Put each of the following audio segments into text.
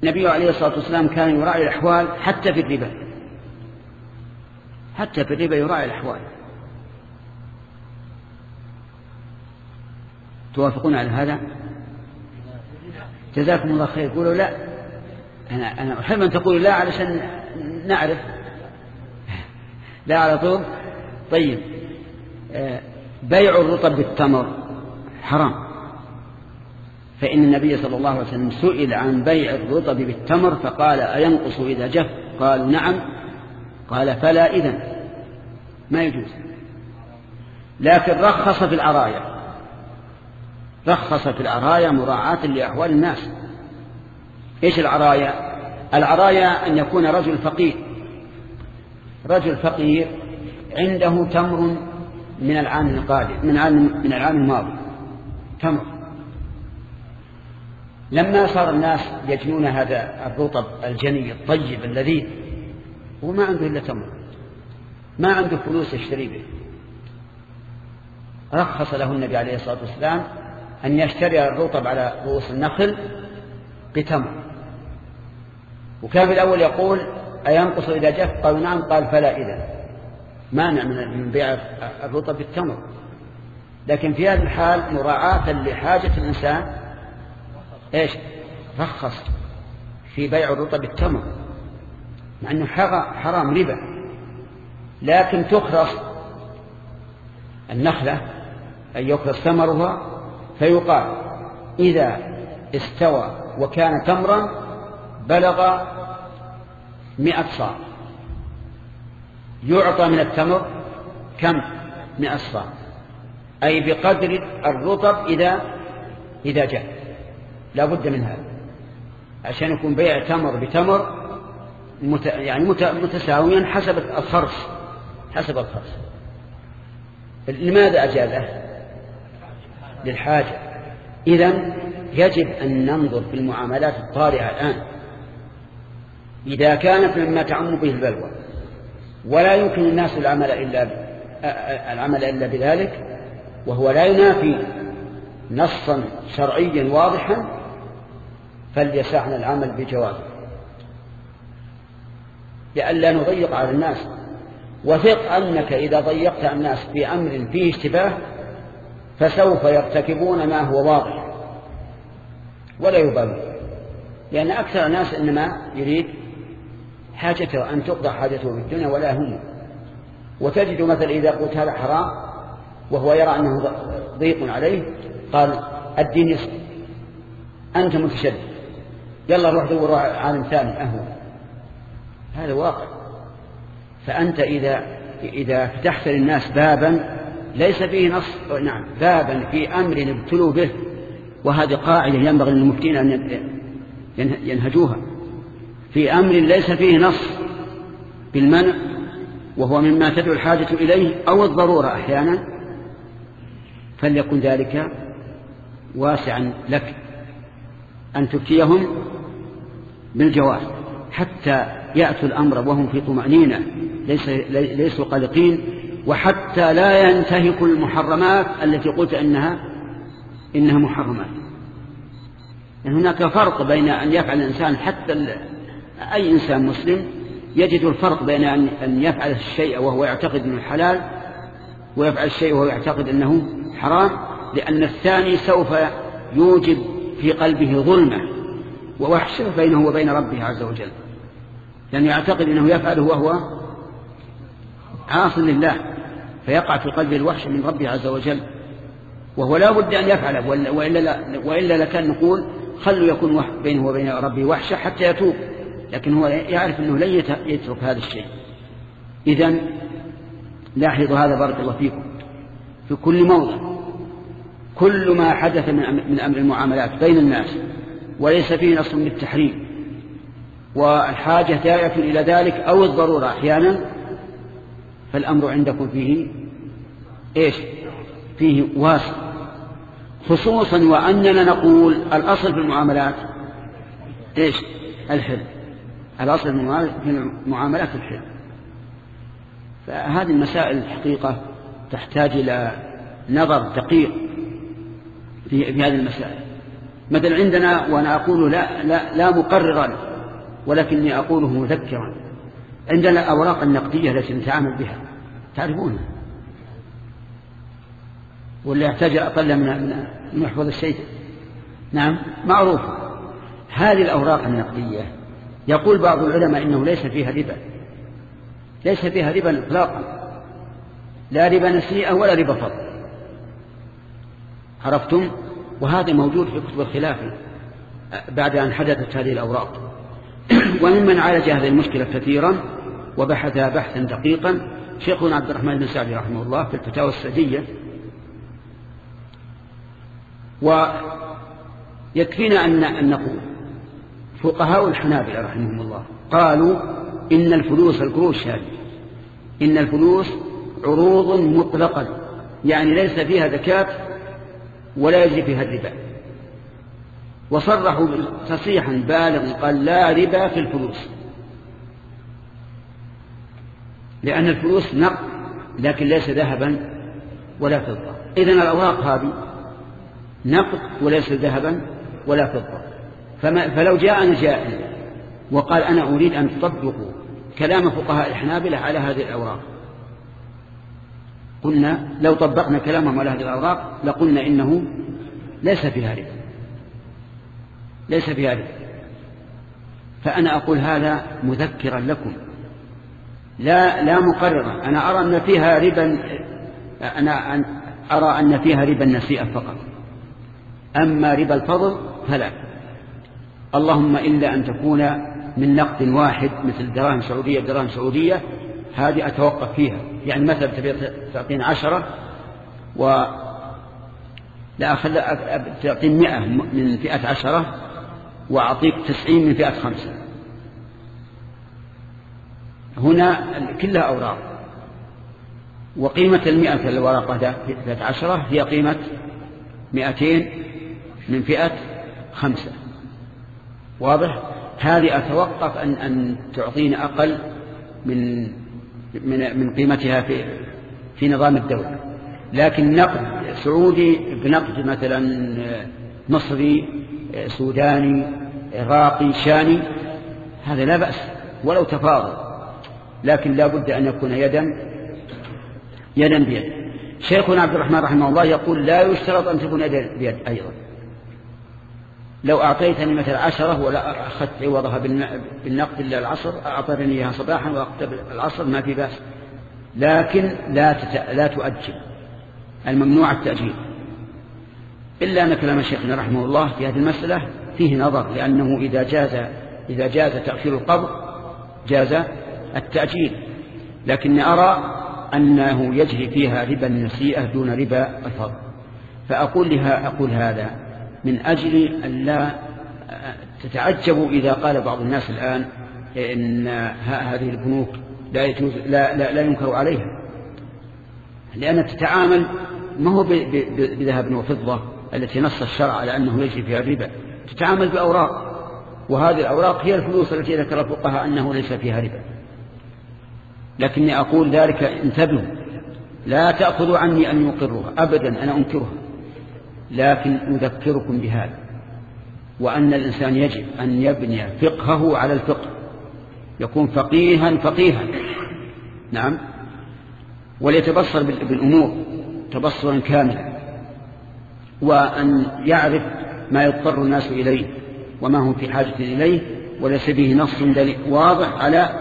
النبي عليه الصلاة والسلام كان يراعي الأحوال حتى في الربا، حتى في الربا يراعي الأحوال. توافقون على هذا؟ جزاكم الله خير. قولوا لا. أنا أحب أن تقولوا لا علشان نعرف. لا على طول. طيب، بيع الرطب بالتمر حرام، فإن النبي صلى الله عليه وسلم سئل عن بيع الرطب بالتمر فقال أينقص إذا جف؟ قالوا نعم. قال فلا إذن ما يجوز. لكن رخص في العرايا، رخص في العرايا مراعاة لأحوال الناس. إيش العرايا؟ العرايا أن يكون رجل فقير، رجل فقير عنده تمر من العام القادم، من العام الماضي تمر. لما صار الناس يجنون هذا الرطب الجني الطيب اللذيذ وما عنده إلا تمر، ما عنده فلوس يشتري به، رخص له النبي عليه الصلاة والسلام أن يشتري الرطب على رؤوس النخل بتمر. وكان في الأول يقول أينقص إذا جف؟ قالوا نعم. قال فلا إذن مانع من بيع الرطب بالتمر. لكن في هذه الحال مراعاة لحاجة الإنسان إيش؟ رخص في بيع الرطب بالتمر، مع أنه حرام ربا. لكن تخرص النخلة أي يخرص ثمرها، فيقال إذا استوى وكان تمرا بلغ 100 صاع يعطى من التمر كم؟ 100 صاع، أي بقدر الرطب إذا جاء. لا بد من هذا عشان يكون بيع تمر بتمر يعني متساويا حسب الخرص، حسب الخرص. لماذا أجازه؟ للحاجة. إذن يجب أن ننظر في المعاملات الطارئة الآن إذا كانت مما تعم به البلوى ولا يمكن الناس العمل إلا بذلك، وهو لا ينافي نصا شرعيا واضحا، فليسعنا العمل بجوازه لئلا نضيق على الناس. وثق أنك إذا ضيقت على الناس في أمر فيه اشتباه فسوف يرتكبون ما هو واضح ولا يبالون، لأن أكثر الناس إنما يريد حاجته أن تقضى حاجته في الدنيا ولا هم. وتجد مثلا إذا قلت هذا حرام وهو يرى أنه ضيق عليه قال الدين يسر، أنت متشدد، يلا روح دور عالم ثاني أهون. هذا واقع. فأنت إذا فتحت للناس بابا ليس فيه نص، نعم بابا في أمر ابتلوا به، وهذه قاعدة ينبغي للمفتين أن ينهجوها، في أمر ليس فيه نص بالمنع وهو مما تدعو الحاجة إليه أو الضرورة أحيانا، فليكن ذلك واسعا لك أن تفتيهم بالجواز حتى يأتوا الأمر وهم في طمأنينة ليسوا قلقين، وحتى لا ينتهكوا المحرمات التي قلت إنها محرمات. يعني هناك فرق بين أن يفعل الإنسان، حتى أي إنسان مسلم يجد الفرق بين أن يفعل الشيء وهو يعتقد أنه حلال ويفعل الشيء وهو يعتقد أنه حرام، لأن الثاني سوف يوجب في قلبه ظلمة ووحشة بينه وبين ربه عز وجل، لأنه يعتقد أنه يفعله وهو عاص لله، فيقع في قلبه الوحشة من ربه عز وجل، وهو لا بد أن يفعله، وإلا لكان نقول خلوا يكون بينه وبين ربه وحشة حتى يتوب، لكن هو يعرف أنه لن يترك هذا الشيء. إذن لاحظوا هذا بارك الله فيكم في كل موضع، كل ما حدث من أمر المعاملات بين الناس وليس فيه نص بالتحريم والحاجة داعية إلى ذلك أو الضرورة أحيانا، فالأمر عندكم فيه إيش؟ فيه واسع، خصوصا وأننا نقول الأصل في المعاملات إيش؟ الحل. الأصل في المعاملات الحل. فهذه المسائل الحقيقة تحتاج إلى نظر دقيق في هذه المسائل. مثل عندنا وأنا أقول لا مقررا ولكني أقوله مذكرا، عندنا الأوراق النقدية التي نتعامل بها تعرفونها، واللي يحتاج أقل من يحفظ الشيء نعم معروفة. هذه الأوراق النقدية يقول بعض العلماء إنه ليس فيها ربا، ليس فيها ربا إطلاقا، لا ربا نسيئة ولا ربا فضل، عرفتم؟ وهذا موجود في كتب الخلافة بعد أن حدثت هذه الأوراق. وممن عالج هذه المشكلة كثيرا وبحثها بحثا دقيقا شيخنا عبد الرحمن بن سعدي رحمه الله في الفتاوى السعدية. ويكفينا أن نقول فقهاء الحنابلة رحمهم الله قالوا إن الفلوس القروش هذه إن الفلوس عروض مطلقا، يعني ليس فيها زكاة ولا يجري فيها الربا، وصرحوا تصريحا بالغا قال لا ربا في الفلوس، لأن الفلوس نقد لكن ليس ذهبا ولا فضة. إذن الأوراق هذه نقد وليس ذهبا ولا فضة. فلو جاءنا جائل وقال أنا أريد أن تطبقوا كلام فقهاء الحنابلة على هذه الأوراق، قلنا لو طبقنا كلامهم على هذه الأوراق لقلنا إنه ليس فيها ربا، ليس فيها ربا. فأنا أقول هذا مذكرا لكم لا مقررا. أنا أرى أن فيها ربا، أنا أرى أن فيها ربا النسيئة فقط، أما ربا الفضل فلا، اللهم إلا أن تكون من نقد واحد مثل دراهم سعودية دراهم سعودية، هذه أتوقف فيها. يعني مثلا تعطين 10 لا تعطين 100 من فئة 10 وأعطيك 90 من فئة 5. هنا كلها أوراق، وقيمة 100 الورقة فئة 10 هي قيمة 200 من فئة 5. واضح؟ هذه أتوقف أن تعطيني أقل من قيمتها في نظام الدولة. لكن نقد سعودي بنقد مثلا مصري سوداني عراقي شامي هذا لا بأس ولو تفاضل، لكن لا بد أن يكون يدا بيد. شيخنا عبد الرحمن رحمه الله يقول لا يشترط أن تكون يدا بيد أيضا. لو أعطيتني مثل 10 ولا أخذت عوضها بالنقد إلا العصر أعطيتني إياها صباحا وأخذت العصر ما في بأس، لكن لا تؤجل، الممنوع التأجيل. إلا أن كلام شيخنا رحمه الله في هذه المسألة فيه نظر، لأنه إذا جاز تأخير القبض جاز التأجيل، لكن أرى أنه يجري فيها ربا النسيئة دون ربا الفضل. فأقول هذا من أجل أن لا تتعجبوا إذا قال بعض الناس الآن إن هذه البنوك لا ينكر عليها، لأن تتعامل ما هو بذهب وفضة التي نص الشرع على أنه يجري فيها الربا، تتعامل بأوراق، وهذه الأوراق هي الفلوس التي ذكر الفقهاء أنه ليس فيها ربا. لكني أقول ذلك انتبهوا، لا تأخذوا عني أن يقروها أبدا، أنا أنكرها، لكن أذكركم بهذا، وأن الإنسان يجب أن يبني فقهه على الفقه، يكون فقيها نعم، وليتبصر بالأمور تبصرا كاملا، وأن يعرف ما يضطر الناس إليه وما هم في حاجة إليه، وليس به نص واضح على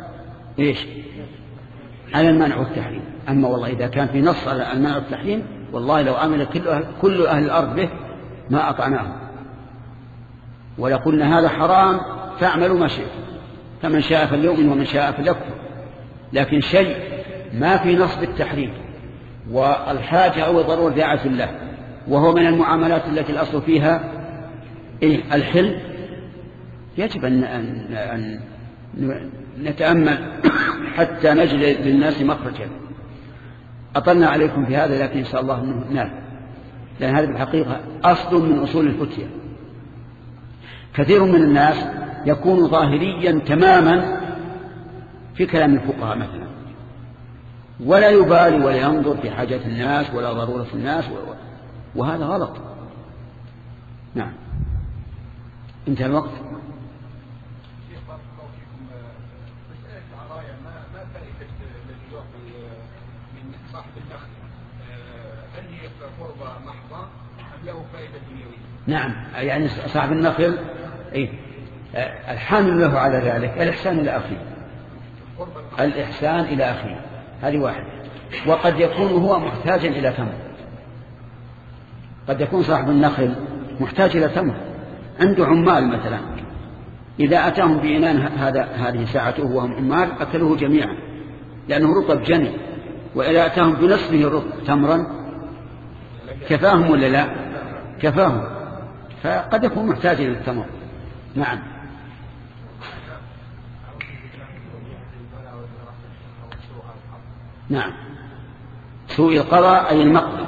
على المنع والتحريم. أما والله إذا كان في نص على المنع والتحريم والله لو عمل كل أهل الأرض به ما أطعناه، ولقلنا هذا حرام فاعملوا ما شئتم، فمن شاء فليؤمن ومن شاء فليكفر. لكن شيء ما في نص بالتحريم والحاجة أو الضرورة داعية الله، وهو من المعاملات التي الأصل فيها الحل، يجب أن نتأمل حتى نجد للناس مخرجا. أطلنا عليكم في هذا، لكن إن شاء الله أنه نال، لأن هذا بالحقيقة أصل من أصول الفتية. كثير من الناس يكون ظاهريا تماما في كلام الفقهاء مثلا، ولا يبالي ولا ينظر في حاجة الناس ولا ضرورة الناس، وهذا غلط. نعم. انتهى الوقت. نعم، يعني صاحب النخل الحامل له على ذلك الإحسان إلى أخيه، الإحسان إلى أخيه، هذه واحدة. وقد يكون هو محتاجا إلى تمر، قد يكون صاحب النخل محتاج إلى تمر، عنده عمال مثلا، إذا أتاهم بإنان هذه ساعته وهم عمال أكلوه جميعا لأنه رطب جني، وإذا أتاهم بنصفه تمرا كفاهم ولا لا؟ كفاهم، فقد يكون محتاج إلى التمر. نعم. نعم، سوء القضاء أي المقضي.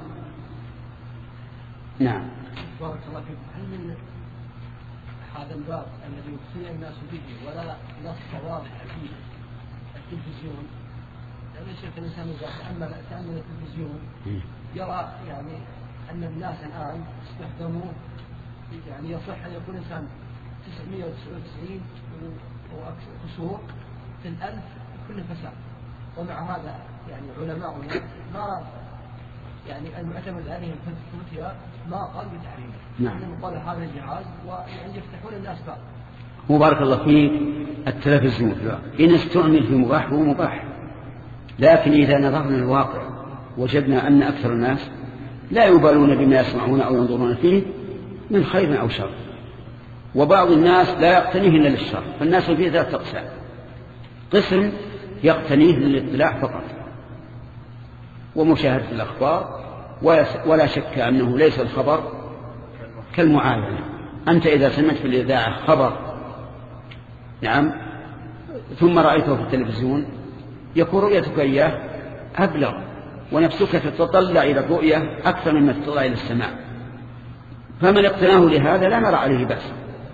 نعم. بارك الله فيك. هل من هذا الباب الذي يبتلى الناس به ولا نص واضح فيه التلفزيون؟ لأن شيخ الإنسان إذا تأمل التلفزيون يرى يعني أن الناس الآن استخدموه، يعني يصح أن يكون إنسان 999 وكسور في 1000 كل فساد، ومع هذا يعني علماؤنا ما يعني المعتمد عليهم الفتيا ما قال بتحريمه. نعم. قال هذا الجهاز ويعني يفتحون الناس باب. مبارك الله فيك. التلفزيون إن استعمل في مباح هو مباح، لكن إذا نظرنا الواقع وجدنا أن أكثر الناس لا يبالون بما يسمعون أو ينظرون فيه من خير أو شر، وبعض الناس لا يقتنيه إلا للشر. فالناس فيه ذات أقسام، قسم يقتنيه للاطلاع فقط ومشاهدة الأخبار، ولا شك أنه ليس الخبر كالمعاينة. أنت إذا سمعت في الإذاعة خبر نعم ثم رأيته في التلفزيون يكون رؤيتك إياه أبلغ، ونفسك تتطلع إلى الرؤية أكثر مما تتطلع إلى السماع. فمن اقتناه لهذا لا نرى عليه بأس،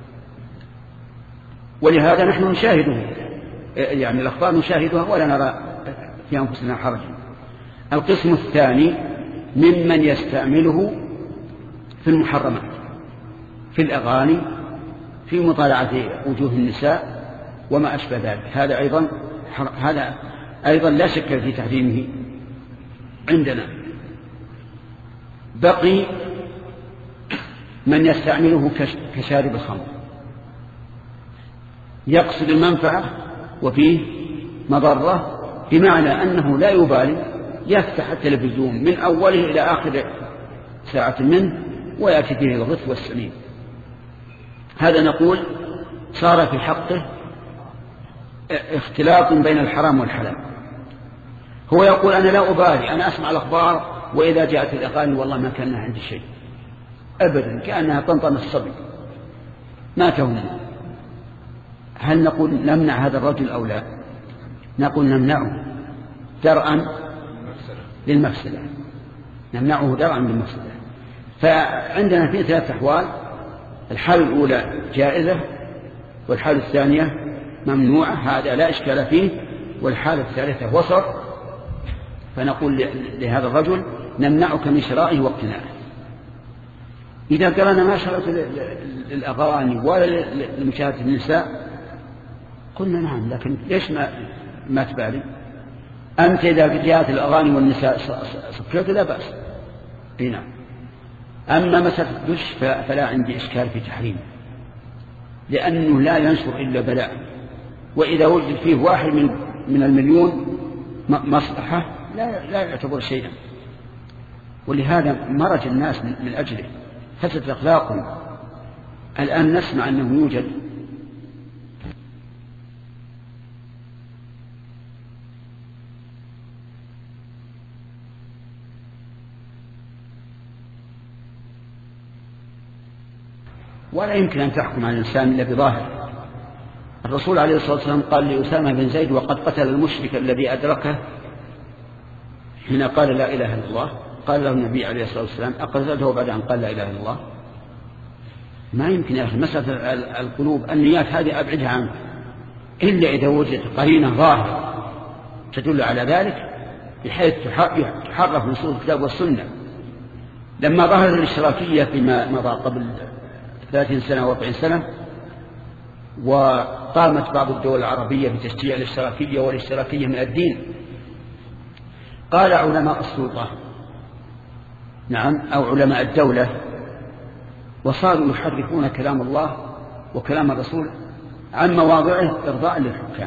ولهذا نحن نشاهده، يعني الأخبار نشاهدها ولا نرى في أنفسنا حرجا. القسم الثاني ممن يستعمله في المحرمات، في الأغاني، في مطالعة وجوه النساء وما أشبه ذلك، هذا أيضا لا شك في تحريمه عندنا. بقي من يستعمله كشارب الخمر، يقصد المنفعة وفيه مضرة، بمعنى أنه لا يبالي، يفتح التلفزيون من أوله إلى آخر ساعة منه ويأتي فيه الغث والسمين. هذا نقول صار في حقه اختلاط بين الحرام والحلال. هو يقول أنا لا أبالي، أنا أسمع الأخبار وإذا جاءت الأغاني والله ما كان عندي شيء أبدا، كأنها طنطن الصبي ما تهمه. هل نقول نمنع هذا الرجل أو لا؟ نقول نمنعه درءا للمفسدة، نمنعه درءا للمفسدة. فعندنا في 3 أحوال: الحالة الأولى جائزة، والحالة الثانية ممنوعة، هذا لا إشكال فيه، والحالة الثالثة وسط. فنقول لهذا الرجل نمنعك من شرائه واقتنائه. إذا قال أنا ما شرعت للأغاني ولا لمشاهدة النساء، قلنا نعم، لكن ليش ما تبالي؟ أنت إذا جاءت الأغاني والنساء صفيت لا بأس. نعم. أما مسألة الدش فلا عندي إشكال في تحريمه، لأنه لا ينشر إلا بلاء، وإذا وجد فيه 1 من المليون مصلحة لا يعتبر شيئا. ولهذا مرج الناس من أجله، فسد أخلاقهم. الآن نسمع أنه يوجد ولا يمكن أن تحكم على الإنسان إلا بظاهر. الرسول عليه الصلاة والسلام قال لأسامة بن زيد وقد قتل المشرك الذي أدركه حين قال لا إله إلا الله، قال له النبي عليه الصلاة والسلام أقتلته بعد أن قال لا إله إلا الله؟ ما يمكن يا أخي. مسألة القلوب النيات هذه أبعدها عنك، إلا إذا وجدت قرينة ظاهرة تدل على ذلك بحيث تحرف نصوص الكتاب والسنة. لما ظهرت الاشتراكية فيما مضى قبل 30 سنة و40 سنة، وقامت بعض الدول العربية بتشجيع الاشتراكية والاشتراكية من الدين. قال علماء السلطة نعم أو علماء الدولة وصاروا يحرفون كلام الله وكلام الرسول عن مواضعه إرضاء للحكام،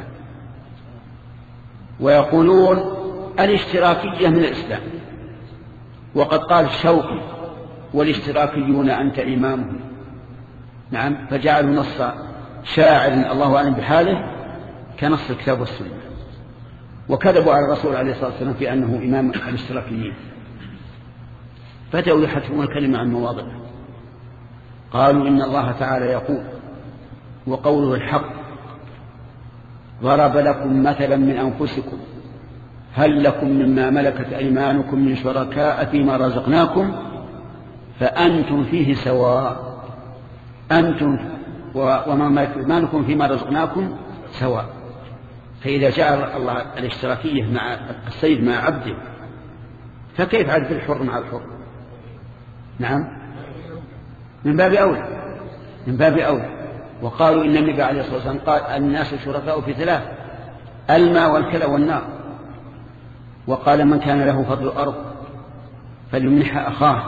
ويقولون الاشتراكية من الإسلام، وقد قال الشوقي والاشتراكيون أنت إمامهم. نعم، فجعلوا نص شاعر الله أعلم بحاله كنص الكتاب والسنة، وكذبوا على الرسول عليه الصلاة والسلام في أنه إمام الاشتراكيين، بدأوا يحرفون الكلمة عن مواضعه. قالوا إن الله تعالى يقول وقوله الحق ضرب لكم مثلا من أنفسكم هل لكم مما ملكت أيمانكم من شركاء فيما رزقناكم فأنتم فيه سواء، أنتم وما ملكت أيمانكم فيما رزقناكم سواء. فإذا جعل الله الاشتراكية مع السيد مع عبده فكيف عد الحر مع الحر؟ نعم، من باب أولى، من باب أولى. وقالوا إن النبي عليه الصلاة والسلام قال الناس شركاء في ثلاث: الماء والكلى والنار. وقال من كان له فضل الأرض فليمنح أخاه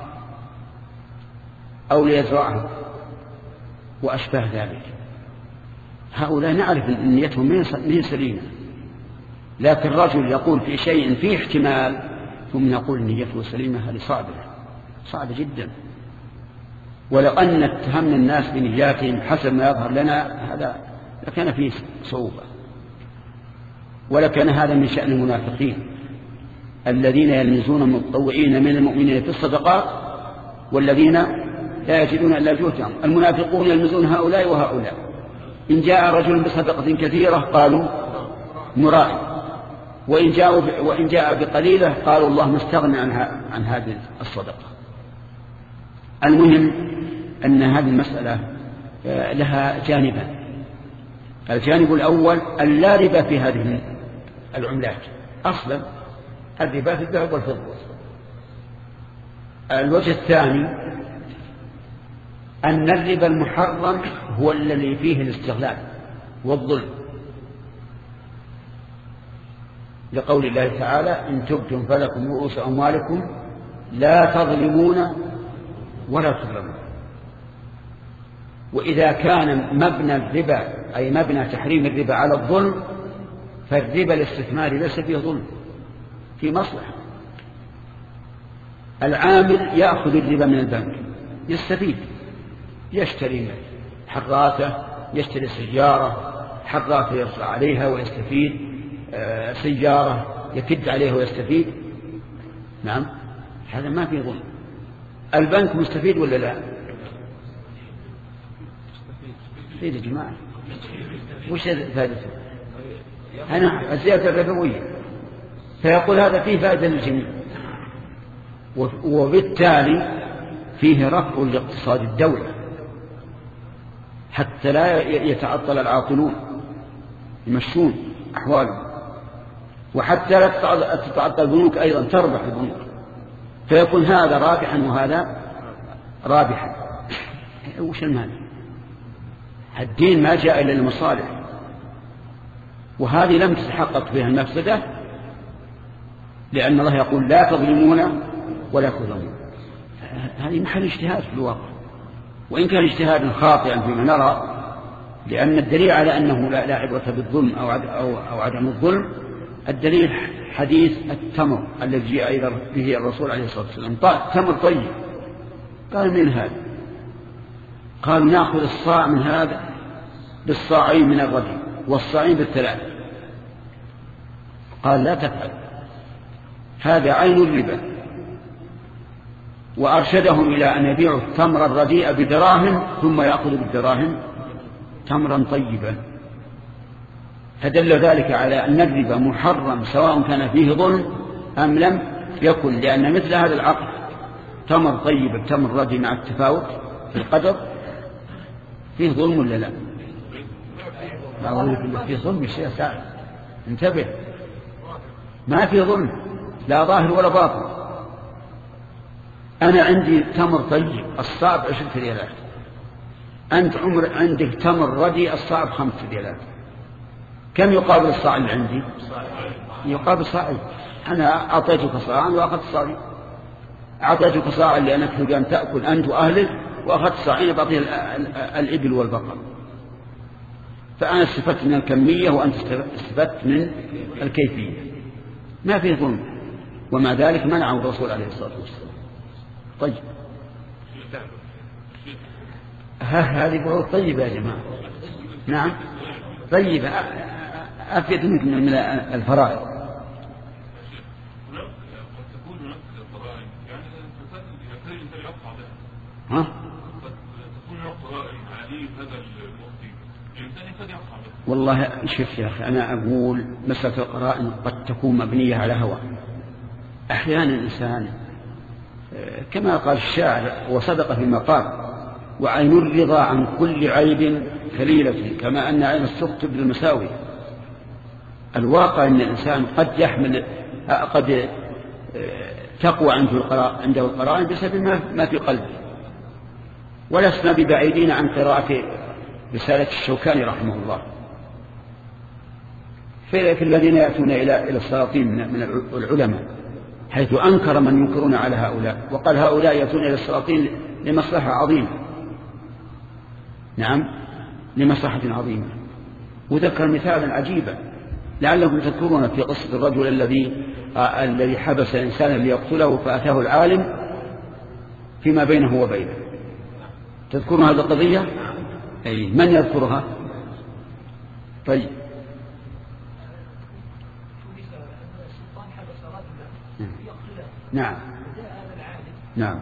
أو ليزرعه وأشبه ذلك. هؤلاء نعرف أن نيتهم من سليمة، لكن الرجل يقول في شيء فيه احتمال ثم يقول نيته سليمة، هذه صعبة جدا. ولو أن اتهمنا الناس بنياتهم حسب ما يظهر لنا هذا لكان فيه صعوبة، ولكان هذا من شأن المنافقين الذين يلمزون المتطوعين من المؤمنين في الصدقات والذين لا يجدون إلا جهدهم. المنافقون يلمزون هؤلاء وهؤلاء. إن جاء رجل بصدقة كثيرة قالوا مرائي، وإن جاء بقليلة قالوا اللهم استغنى عن هذه الصدقة. المهم أن هذه المسألة لها جانبان: الجانب الأول أن لا ربا في هذه العملات، أصلا الربا في الذهب والفضة. الوجه الثاني أن الربا المحرم هو الذي فيه الاستغلال والظلم، لقول الله تعالى إن تبتم فلكم رؤوس أموالكم لا تظلمون ولا تظلمون. وإذا كان مبنى الربا أي مبنى تحريم الربا على الظلم فالربا الاستثماري ليس فيه ظلم، في مصلحة. العامل يأخذ الربا من البنك يستفيد، يشتري حراثة، يشتري سيارة، حراثة يرفع عليها ويستفيد، سيارة يكد عليها ويستفيد. نعم، هذا ما فيه ظلم. البنك مستفيد ولا لا؟ مستفيد يا جماعة. وش فائدته؟ هنا الزيادة الربوية، فيقول هذا فيه فائدة للجميع، وبالتالي فيه رفع لاقتصاد الدولة حتى لا يتعطل العاطلون يمشون أحوالهم، وحتى لا تتعطل البنوك أيضا تربح البنوك، فيكون هذا رابحا وهذا رابحا. وش المانع؟ الدين ما جاء إلا للمصالح، وهذه لم تتحقق فيها المفسدة، لأن الله يقول لا تظلمون ولا تظلمون. هذه محل اجتهاد في الواقع، وإن كان اجتهادا خاطئا فيما نرى، لأن الدليل على أنه لا عبرة بالظلم أو عدم الظلم الدليل حديث التمر الذي جاء أيضا به الرسول عليه الصلاة والسلام: تمر طيب. قال من هذا؟ قال نأخذ الصاع من هذا بالصاعين من الرجل والصاعين بالثلاث. قال لا تفعل، هذا عين الربا. وأرشدهم إلى أن يبيعوا التمر الرديء بدراهم ثم يأخذوا بالدراهم تمرا طيبا. فدل ذلك على أن الربا محرم سواء كان فيه ظلم أم لم يكن، لأن مثل هذا العقد تمر طيب التمر رديء مع التفاوت في القدر فيه ظلم ولا لا؟ لا أقول فيه ظلم يا شيخ سعد، انتبه، ما فيه ظلم لا ظاهر ولا باطن. أنا عندي تمر طيب الصعب 20 ريالات، أنت عندك تمر ردي الصاع ب5 ريالات، كم يقابل الصاع اللي عندي؟ يقابل صاعين. أنا أعطيتك صاعا وأخذت صاعين، أعطيتك صاعا لأنك تريد أن تأكل أنت وأهلك، وأخذت صاعين بعطيه الإبل والبقر، فأنا استفدت من الكمية وأنت استفدت من الكيفية، ما في ظلم. ومع ذلك منعه الرسول عليه الصلاة والسلام. طيب هذه بعوض طيبة يا جماعة. نعم طيبة، أفيد من الفرائض. ها؟ والله شوف يا أخي، أنا أقول مسألة القرائن قد تكون مبنية على هوى. أحيانا الإنسان كما قال الشاعر وصدق فيما قال: وعين الرضا عن كل عيب كليلة كما أن عين السخط تبدي المساوي. الواقع أن الإنسان قد تقوى عنده القرائن بسبب ما في قلبه. ولسنا ببعيدين عن قراءة رسالة الشوكاني رحمه الله في الذين يأتون إلى السلاطين من العلماء، حيث أنكر من ينكرون على هؤلاء، وقال هؤلاء يأتون إلى السلاطين لمصلحة عظيمة. نعم، لمصلحة عظيمة. وذكر مثالا عجيبا لعلكم تذكرون في قصة الرجل الذي حبس إنسانا ليقتله فأتاه العالم فيما بينه وبينه. تذكرون هذه القضية؟ أي من يذكرها؟ طيب نعم نعم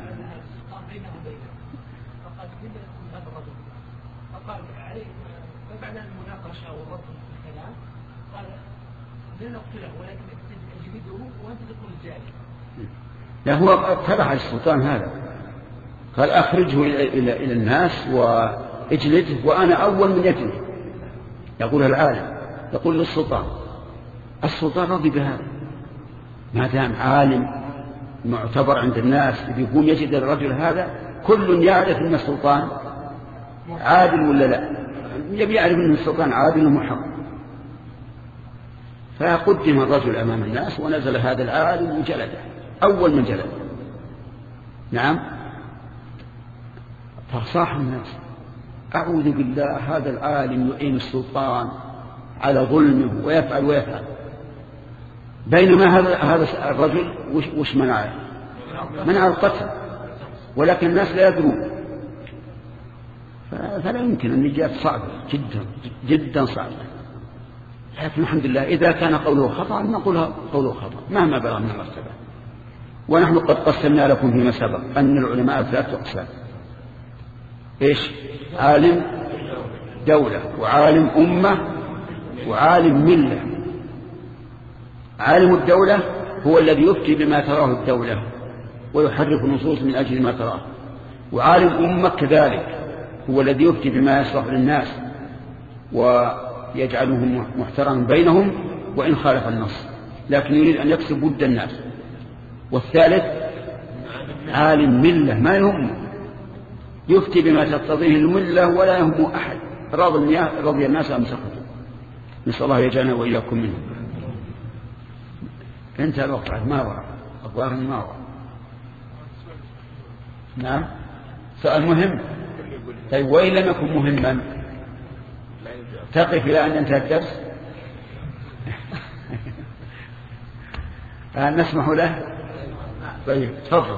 فقال عليه فبعد المناقشة والرد في الكلام قال لن نقتله ولكن تجلده وأنت تكون الجاري. لا، هو اقترح السلطان هذا، قال أخرجه إلى الناس واجلده وأنا أول من يجلد. يقول العالم، يقول للسلطان، السلطان رضي بهذا ما دام عالم معتبر عند الناس يقوم يجد الرجل هذا. كل يعرف أن السلطان عادل ولا لا، يبي يعرف أن السلطان عادل ومحق. فقدم الرجل أمام الناس ونزل هذا العالم وجلده أول من جلده. نعم، فصاح الناس: أعوذ بالله، هذا العالم يعين السلطان على ظلمه ويفعل. بينما هذا الرجل وش منعه؟ منع القتل، ولكن الناس لا يدرون. فلا يمكن. النجاة صعبة جدا جدا صعبة، لكن الحمد لله إذا كان قوله خطأ نقول قوله خطأ مهما بلغ من المرتبة. ونحن قد قسمنا لكم فيما سبق أن العلماء 3 أقسام: إيش؟ عالم دولة، وعالم أمة، وعالم ملة. عالم الدولة هو الذي يفتي بما تراه الدولة ويحرف النصوص من أجل ما تراه، وعالم أمة كذلك هو الذي يفتي بما يصلح للناس ويجعلهم محترما بينهم وإن خالف النص، لكن يريد أن يكسب ود الناس. والثالث عالم ملة، ما يهمه، يفتي بما تقتضيه الملة ولا يهمه أحد، رضي الناس أم سخطوا. نسأل الله يجعلنا وإياكم منه. انتهى الوقت، ما وراء الظاهر ما وراء. نعم، سؤال مهم. طيب وإن لم يكن مهما تقف إلى أن ينتهي الدرس؟ هل نسمح له؟ طيب تفضل.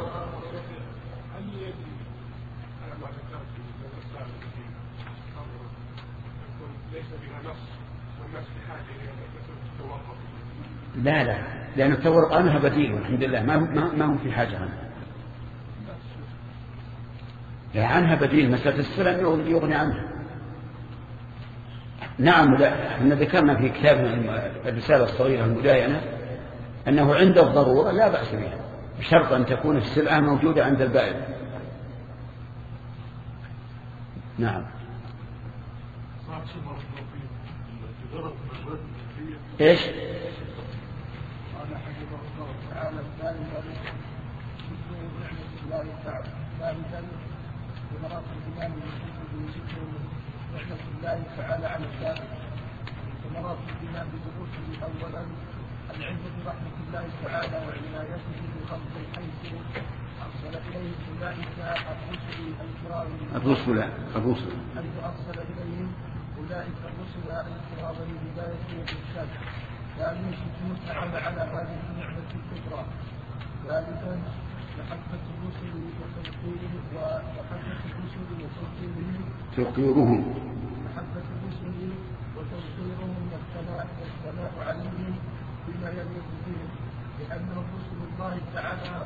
لا، لأن التورق عنها بديل الحمد لله، ما هم في حاجة عنها. لا، عنها بديل، مسألة السلم يغني عنها. نعم، احنا ذكرنا في كتابنا الرسالة الصغيرة المداينة أنه عند الضرورة لا بأس بها، بشرط أن تكون السلعة موجودة عند البائع. نعم. إيش؟ مراتب الإيمان بذكر رحمة الله تعالى على الكافر. ومراتب الإيمان برسله أولا العلم برحمة الله تعالى وعنايته بخلقه حيث أرسل إليه أولئك الرسل الكرام حيث أرسل إليهم أولئك الرسل الكرام لهداية والإرشاد. ثانيا شكر تعالى على هذه النعمة الكبرى. ثالثا محبة الرسل وتوقيرهم والثناء عليهم بما يليق بهم لأنهم رسل الله تعالى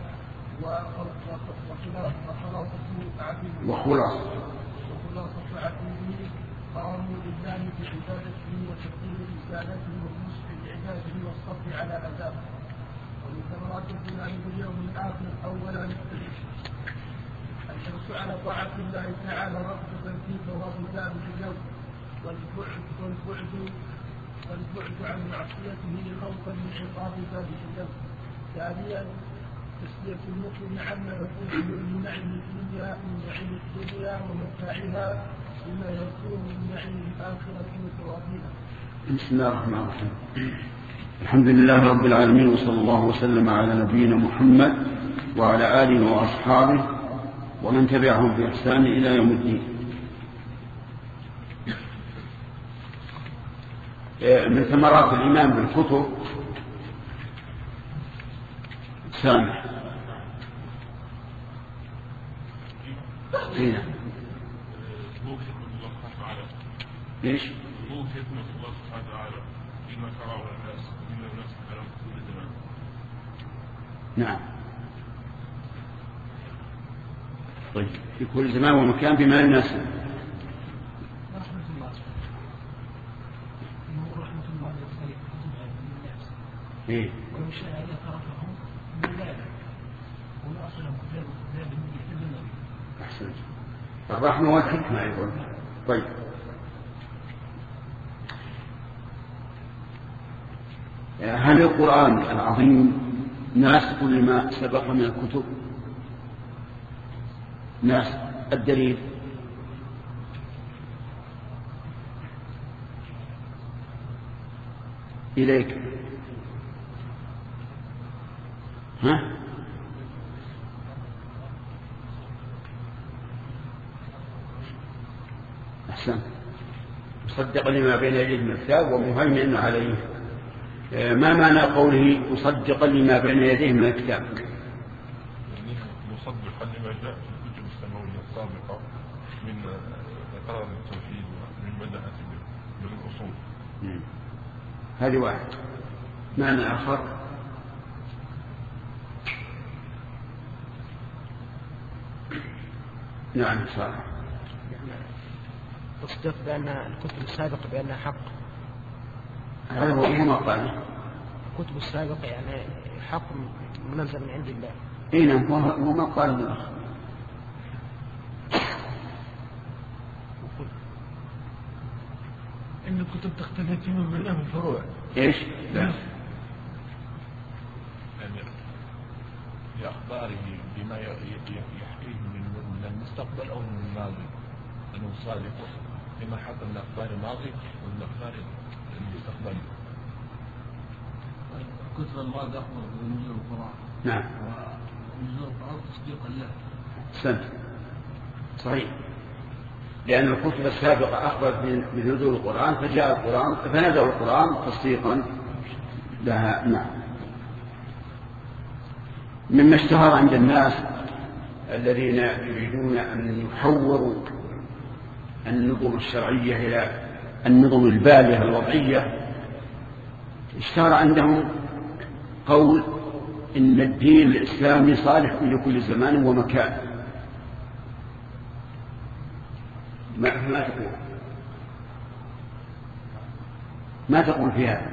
وخلاصة عبده قاموا لله بعبادته وتقديم رسالته والنصح لعباده والصبر على أذاه. ومن ثمرات الإيمان باليوم الآخر أولا الحرص على طاعة الله تعالى رغبة في ثواب ذلك اليوم والبعد عن معصيته خوفا من عقاب ذلك اليوم. ثانيا تسلية المؤمن عما يكون من نعيم الدنيا ومتاعها بما يكون من نعيم الآخرة وثوابها. بسم الله الرحمن الرحيم. الحمد لله رب العالمين، وصلى الله وسلم على نبينا محمد وعلى آله وأصحابه ومن تبعهم بإحسان إلى يوم الدين. من ثمرات الإيمان بالكتب سامح هنا ليش؟ هو حكمة الله سبحانه وتعالى فيما شرعه الناس من الناس على كل زمان. نعم. طيب في كل زمان ومكان بما يناسب. رحمة الله إيه؟ ولو شاء يتركهم من ذلك ونأصلهم كتاب النبي. أحسنت. الرحمة والحكمة أيضا. طيب هل القرآن العظيم ناسخ لما سبق من الكتب؟ ناسخ. الدليل إليك. ها؟ أحسن. مصدق لما بين يديه من الكتاب ومهيمن عليه. ما معنى قوله مصدقا لما بين يديه من الكتاب؟ مصدقا لما جاء في الكتب السماوية السابقة من إقرار التوحيد ومن بدأت بالأصول. هذه واحد. معنى آخر نعم صالح. تصدق بأن الكتب السابقة بأنها حق. هذا هو ما قال. الكتب السابقة يعني حق منزل من عند الله. إيه نعم هو ما قال من الآخر. إن الكتب تختلف من أهم الفروع. إيش؟ لا. يعني لأخباره بما يحكيه من المستقبل أو من الماضي أنه صادق لما حصل من أخبار الماضي ومن أخبار المستقبل. الكتب الماضي أخبر بنزول القرآن. نعم. ونزول القرآن تصديقا له. سنت. صحيح. لأن الكتب السابقة أخبرت بنزول القرآن فجاء القرآن فنزل القرآن تصديقا لها. نعم. مما اشتهر عند الناس الذين يريدون أن يحوروا النظم الشرعية إلى النظم البالية الوضعية، اشتهر عندهم قول إن الدين الإسلامي صالح لكل زمان ومكان. ما تقول في هذا؟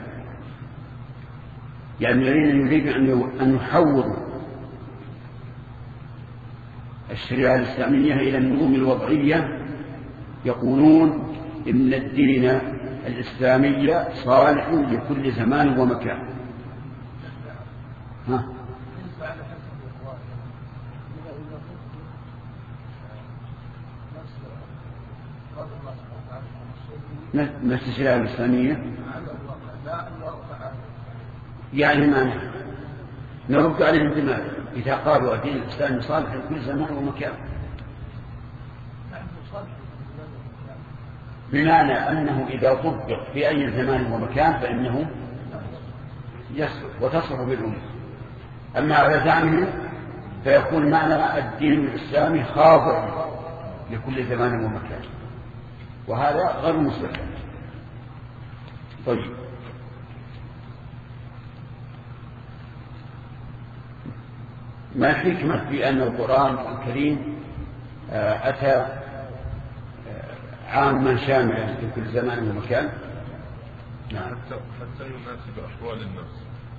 يعني الذين يريدون أن يحوروا الشريعة الإسلامية إلى النظم الوضعية يقولون إن الدين الإسلامي صالح لكل زمان ومكان. نفس الشريعة الإسلامية يعني ما نرد عليهم بما إذا قالوا الدين الإسلامي صالح لكل زمان ومكان، بمعنى أنه إذا طبق في أي زمان ومكان فإنه يصلح وتصلح بالأمة. أما على زعمهم فيكون معنى الدين الإسلامي خاضع لكل زمان ومكان، وهذا غير مصلح. طيب، ما الحكمة في أن القرآن الكريم أتى عاما شاملا في كل زمان ومكان؟ نعم. حتى يناسب أحوال الناس.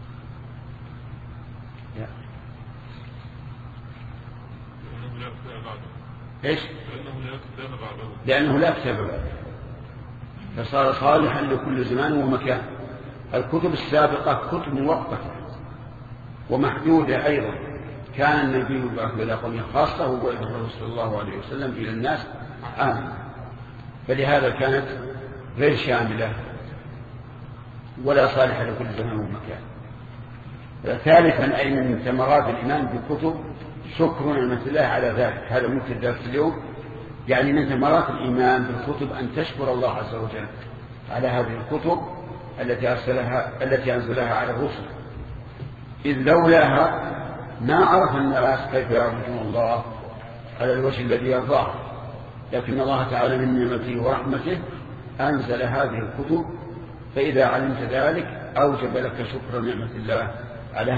إيش؟ لأنه لا كتاب بعده، فصار صالحا لكل زمان ومكان. الكتب السابقة كتب مؤقتة ومحدودة أيضا، كان النبي يبعث إلى قومه خاصة وبعث الرسول صلى الله عليه وسلم إلى الناس عامة، فلهذا كانت غير شاملة ولا صالحة لكل زمان ومكان. ثالثا، أي من ثمرات الإيمان بالكتب شكر نعمة الله على ذلك. هذا ممكن درس اليوم، يعني من ثمرات الإيمان بالكتب أن تشكر الله عز وجل على هذه الكتب التي أنزلها على الرسل، إذ لولاها ما عرف الناس كيف يعبدون الله على الوجه الذي يرضاه، لكن الله تعالى من نعمته ورحمته أنزل هذه الكتب، فإذا علمت ذلك أوجب لك شكر نعمة الله على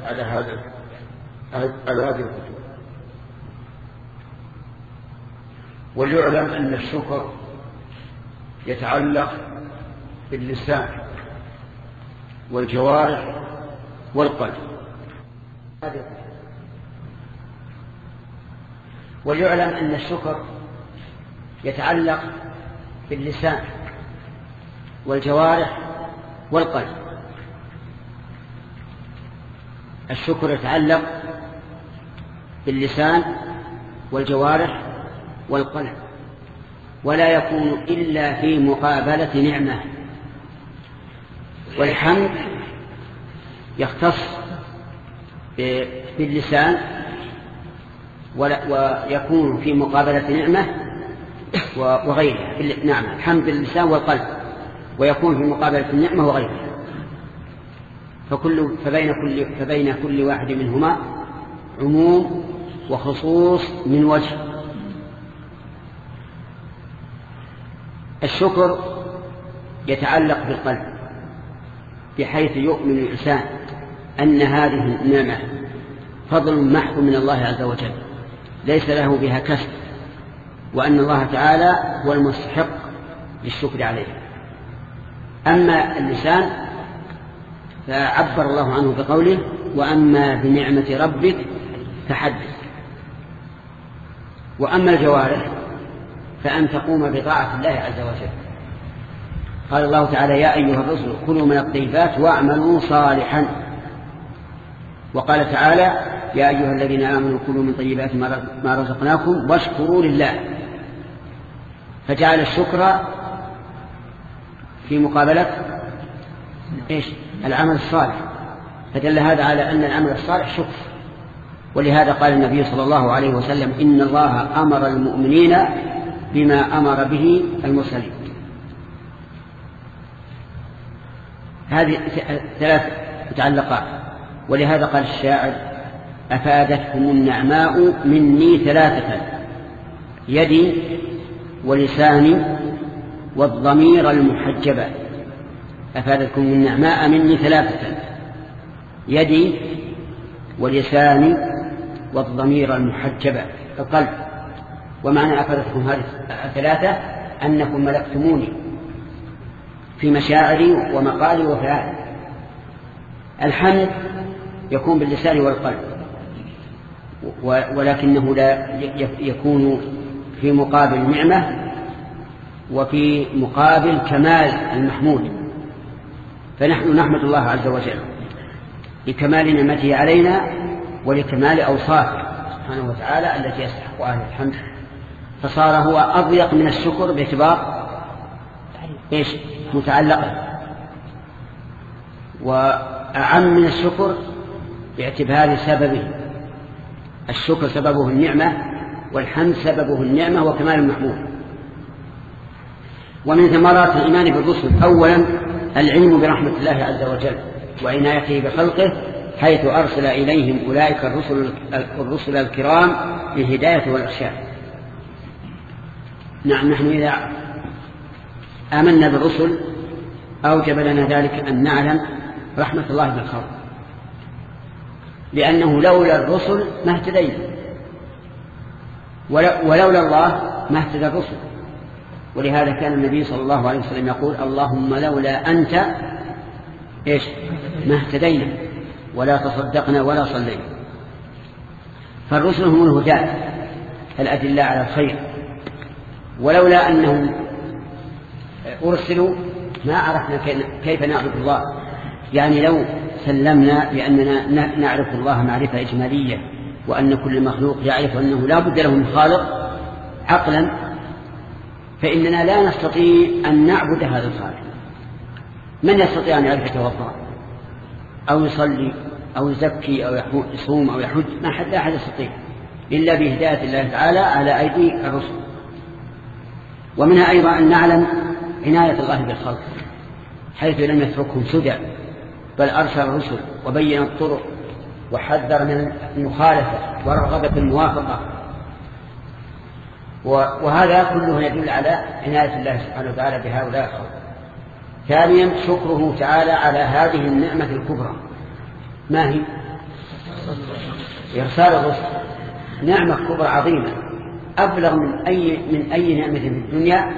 هذه الكتب. وليعلم أن الشكر يتعلق باللسان والجوارح والقلب. وليعلم أن الشكر يتعلق باللسان والجوارح والقلب. الشكر يتعلق باللسان والجوارح والقلب، ولا يكون إلا في مقابلة نعمة. والحمد يختص باللسان ويكون في مقابلة نعمة وغيرها. نعم، الحمد باللسان والقلب ويكون في مقابلة النعمة وغيرها، فبين كل واحد منهما عموم وخصوص من وجه. الشكر يتعلق بالقلب، بحيث يؤمن الإنسان أن هذه النعمة فضل محض من الله عز وجل ليس له بها كسب، وأن الله تعالى هو المستحق للشكر عليه. أما اللسان فعبر الله عنه بقوله: وأما بنعمة ربك فحدث. وأما الجوارح فأن تقوم بطاعة الله عز وجل. قال الله تعالى: يا أيها الرسل كلوا من الطيبات واعملوا صالحا. وقال تعالى: يا أيها الذين آمنوا كلوا من طيبات ما رزقناكم واشكروا لله. فجعل الشكر في مقابلة العمل الصالح، فدل هذا على أن العمل الصالح شكر. ولهذا قال النبي صلى الله عليه وسلم: إن الله أمر المؤمنين بما أمر به المرسلين. هذه ثلاث متعلقات. ولهذا قال الشاعر: أفادتكم النعماء مني ثلاثة: يدي ولساني والضمير المحجبة. أفادتكم النعماء مني ثلاثة: يدي ولساني والضمير المحجبة، القلب. ومعنى أفادتكم هذه الثلاثة أنكم ملكتموني في مشاعري ومقالي وفعالي. الحمد يكون باللسان والقلب، ولكنه لا يكون في مقابل نعمة وفي مقابل كمال المحمود. فنحن نحمد الله عز وجل لكمال نعمته علينا ولكمال أوصافه سبحانه وتعالى التي يستحق أهل الحمد، فصار هو أضيق من الشكر باعتبار إيش متعلقة. وأعم من الشكر باعتبار سببه. الشكر سببه النعمة، والحمد سببه النعمة وكمال المحمود. ومن ثمرات الإيمان بالرسل أولا العلم برحمة الله عز وجل وعنايته بخلقه، حيث أرسل إليهم أولئك الرسل الكرام بالهداية والإرشاد. نعم، نحن إذا آمنا بالرسل أوجب لنا ذلك أن نعلم رحمة الله بالخلق، لأنه لولا الرسل ما اهتدينا، ولولا الله ما اهتدى الرسل. ولهذا كان النبي صلى الله عليه وسلم يقول: اللهم لولا أنت إيش ما اهتدينا ولا تصدقنا ولا صلينا. فالرسل هم الهداة الأدلة على الخير، ولولا أنهم أرسلوا ما عرفنا كيف نعبد الله. يعني لو سلمنا بأننا نعرف الله معرفة إجمالية، وأن كل مخلوق يعرف أنه لا بد له من خالق عقلا، فإننا لا نستطيع أن نعبد هذا الخالق. من يستطيع أن يعرف يتوضأ أو يصلي أو يزكي أو يصوم أو يحج؟ لا أحد يستطيع إلا بهداية الله تعالى على أيدي الرسل. ومنها أيضا أن نعلم عناية الله بالخلق، حيث لم يتركهم سدى، بل أرسل الرسل وبين الطرق وحذر من المخالفة ورغب في الموافقة. وهذا كله يدل على عناية الله سبحانه وتعالى بهؤلاء الخلق. ثانيا شكره تعالى على هذه النعمة الكبرى. ما هي؟ إرسال الرسل، نعمة كبرى عظيمة أبلغ من أي نعمة في الدنيا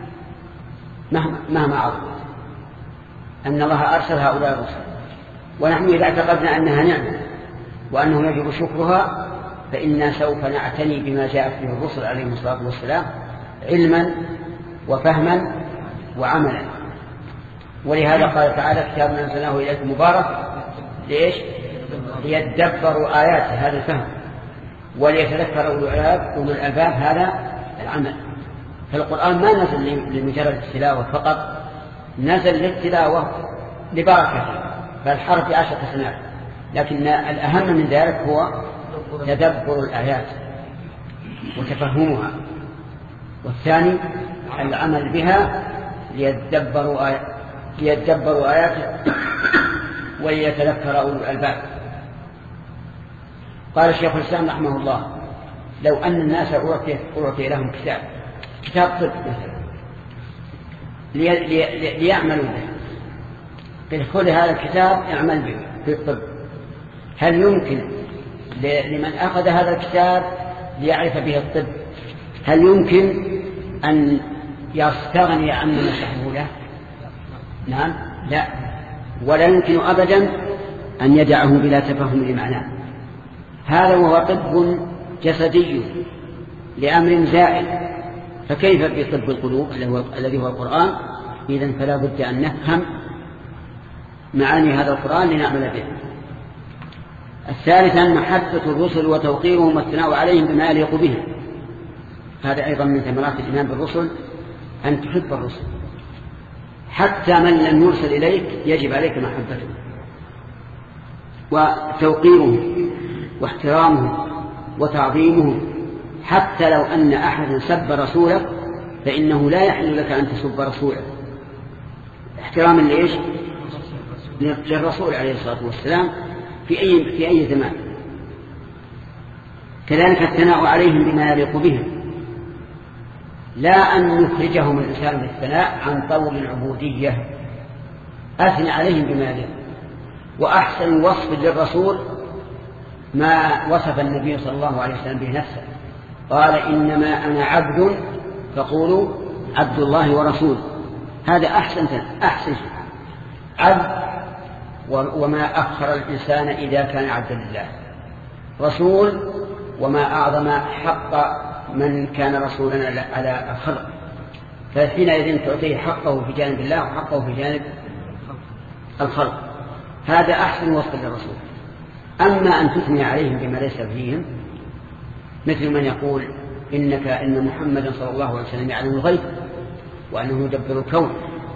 مهما عظم، أن الله أرسل هؤلاء الرسل. ونحن إذا اعتقدنا أنها نعمة وأنه يجب شكرها، فإنا سوف نعتني بما جاءت به الرسل عليهم الصلاة والسلام علما وفهما وعملا. ولهذا قال تعالى: كتاب أنزلناه إليكم مبارك ليش؟ ليدبروا آياته، هذا الفهم، وليتذكر أولو الألباب، هذا العمل. فالقرآن ما نزل لمجرد التلاوة فقط، نزل للتلاوة لبركته، فالحرف 10 حسنات، لكن الأهم من ذلك هو تدبر الآيات وتفهمها. والثاني العمل بها ليدبروا آياته وليتذكر أولو الألباب. قال الشيخ الإسلام رحمه الله: لو أن الناس أعطي لهم كتاب طب مثلا ليعملوا به، كل هذا الكتاب يعمل به في الطب، هل يمكن لمن أخذ هذا الكتاب ليعرف به الطب، هل يمكن أن يستغني عما نشرحه له؟ نعم، لا، ولا يمكن أبدا أن يدعه بلا تفهم لمعناه. هذا وهو طب جسدي لأمر زائد، فكيف بطب القلوب الذي هو القرآن؟ إذن فلا بد أن نفهم معاني هذا القرآن لنعمل به. الثالثا محبة الرسل وتوقيرهم والثناء عليهم بما يليق بهم. هذا أيضا من ثمرات الإيمان بالرسل، أن تحب الرسل، حتى من لم يرسل إليك يجب عليك محبته وتوقيره واحترامه وتعظيمه. حتى لو أن أحد سب رسولك فإنه لا يحل لك أن تسب رسولك، احتراما لإيش؟ للرسول عليه الصلاة والسلام في أي زمان. كذلك الثناء عليهم بما يليق بهم، لا أن يخرجهم الإنسان بالثناء عن طول العبودية، أثنى عليهم بما يليق. وأحسن وصف للرسول ما وصف النبي صلى الله عليه وسلم به نفسه، قال: إنما أنا عبد فقولوا عبد الله ورسوله. هذا أحسن عبد، وما أخر الإنسان إذا كان عبدا لله. رسول، وما أعظم حق من كان رسولا على الخلق، فحينئذ تعطيه حقه في جانب الله وحقه في جانب الخلق. هذا أحسن وصف للرسول. أما أن تثني عليهم بما ليس فيهم، مثل من يقول إن محمدا صلى الله عليه وسلم يعلم الغيب وأنه يدبر الكون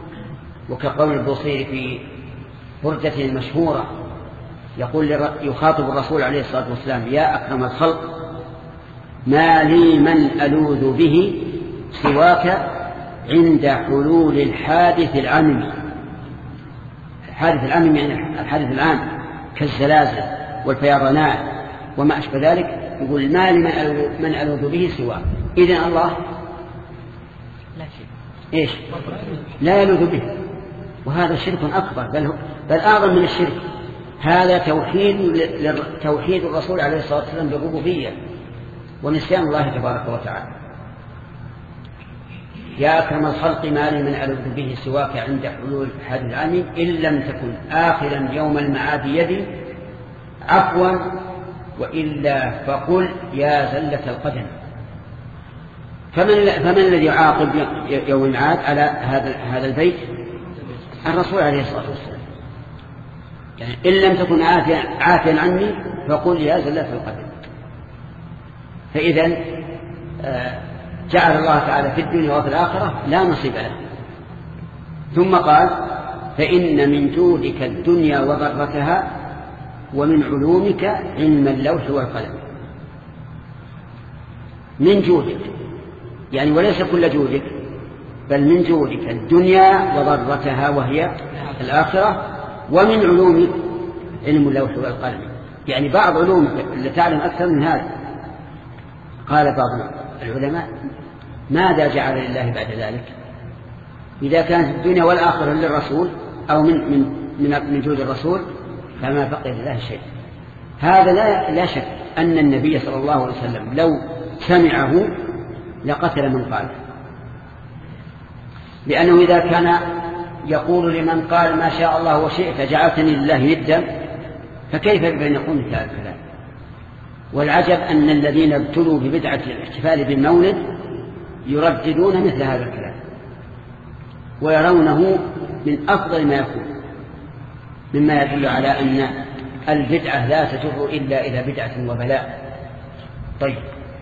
وكقول البوصيري في بردته المشهورة يقول يخاطب الرسول عليه الصلاة والسلام: يا أكرم الخلق، ما لي من ألوذ به سواك عند حلول الحادث العممي. الحادث العممي يعني الحادث العام كالزلازل والفيضانات وما أشبه ذلك. يقول: ما لي من ألوذ به سواك. إذن الله إيش؟ لا يلوذ به، وهذا شرك أكبر، بل أعظم من الشرك. هذا توحيد الرسول عليه الصلاة والسلام بالربوبية ونسيان الله تبارك وتعالى. يا أكرم الخلق، ما لي من ألوذ به سواك عند حلول الحادث العميم، إن لم تكن آخرا يوم المعاد يدي عفوا، وإلا فقل يا زلة القدم. فمن الذي يعاقب يوم المعاد على هذا البيت؟ الرسول عليه الصلاة والسلام. يعني إن لم تكن عافيا عني فقل يا زلة القدم. فإذا جعل الله تعالى في الدنيا وفي الآخرة لا نصيب له. ثم قال: فإن من جودك الدنيا وضرتها، ومن علومك علم اللوح والقلم. من جودك يعني وليس كل جودك، بل من جودك الدنيا وضرتها وهي الآخرة، ومن علومك علم اللوح والقلم. يعني بعض علومك اللي تعلم أكثر من هذا. قال بعض العلماء: ماذا جعل لله بعد ذلك؟ إذا كانت الدنيا والآخرة للرسول أو من جود الرسول فما بقي لله شيء. هذا لا شك أن النبي صلى الله عليه وسلم لو سمعه لقتل من قاله، لأنه إذا كان يقول لمن قال ما شاء الله وشئت جعلتني لله ندا، فكيف بأن يقول مثل هذا الكلام؟ والعجب أن الذين ابتلوا ببدعة الاحتفال بالمولد يرددون مثل هذا الكلام ويرونه من أفضل ما يكون، مما يدل على أن البدعة لا تجر إلا إلى بدعة وبلاء. طيب،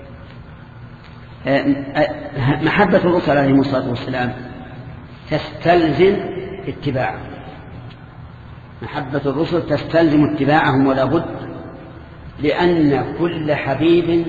محبة الرسل عليهم الصلاة والسلام تستلزم اتباعهم. محبة الرسل تستلزم اتباعهم ولا بد، لأن كل حبيب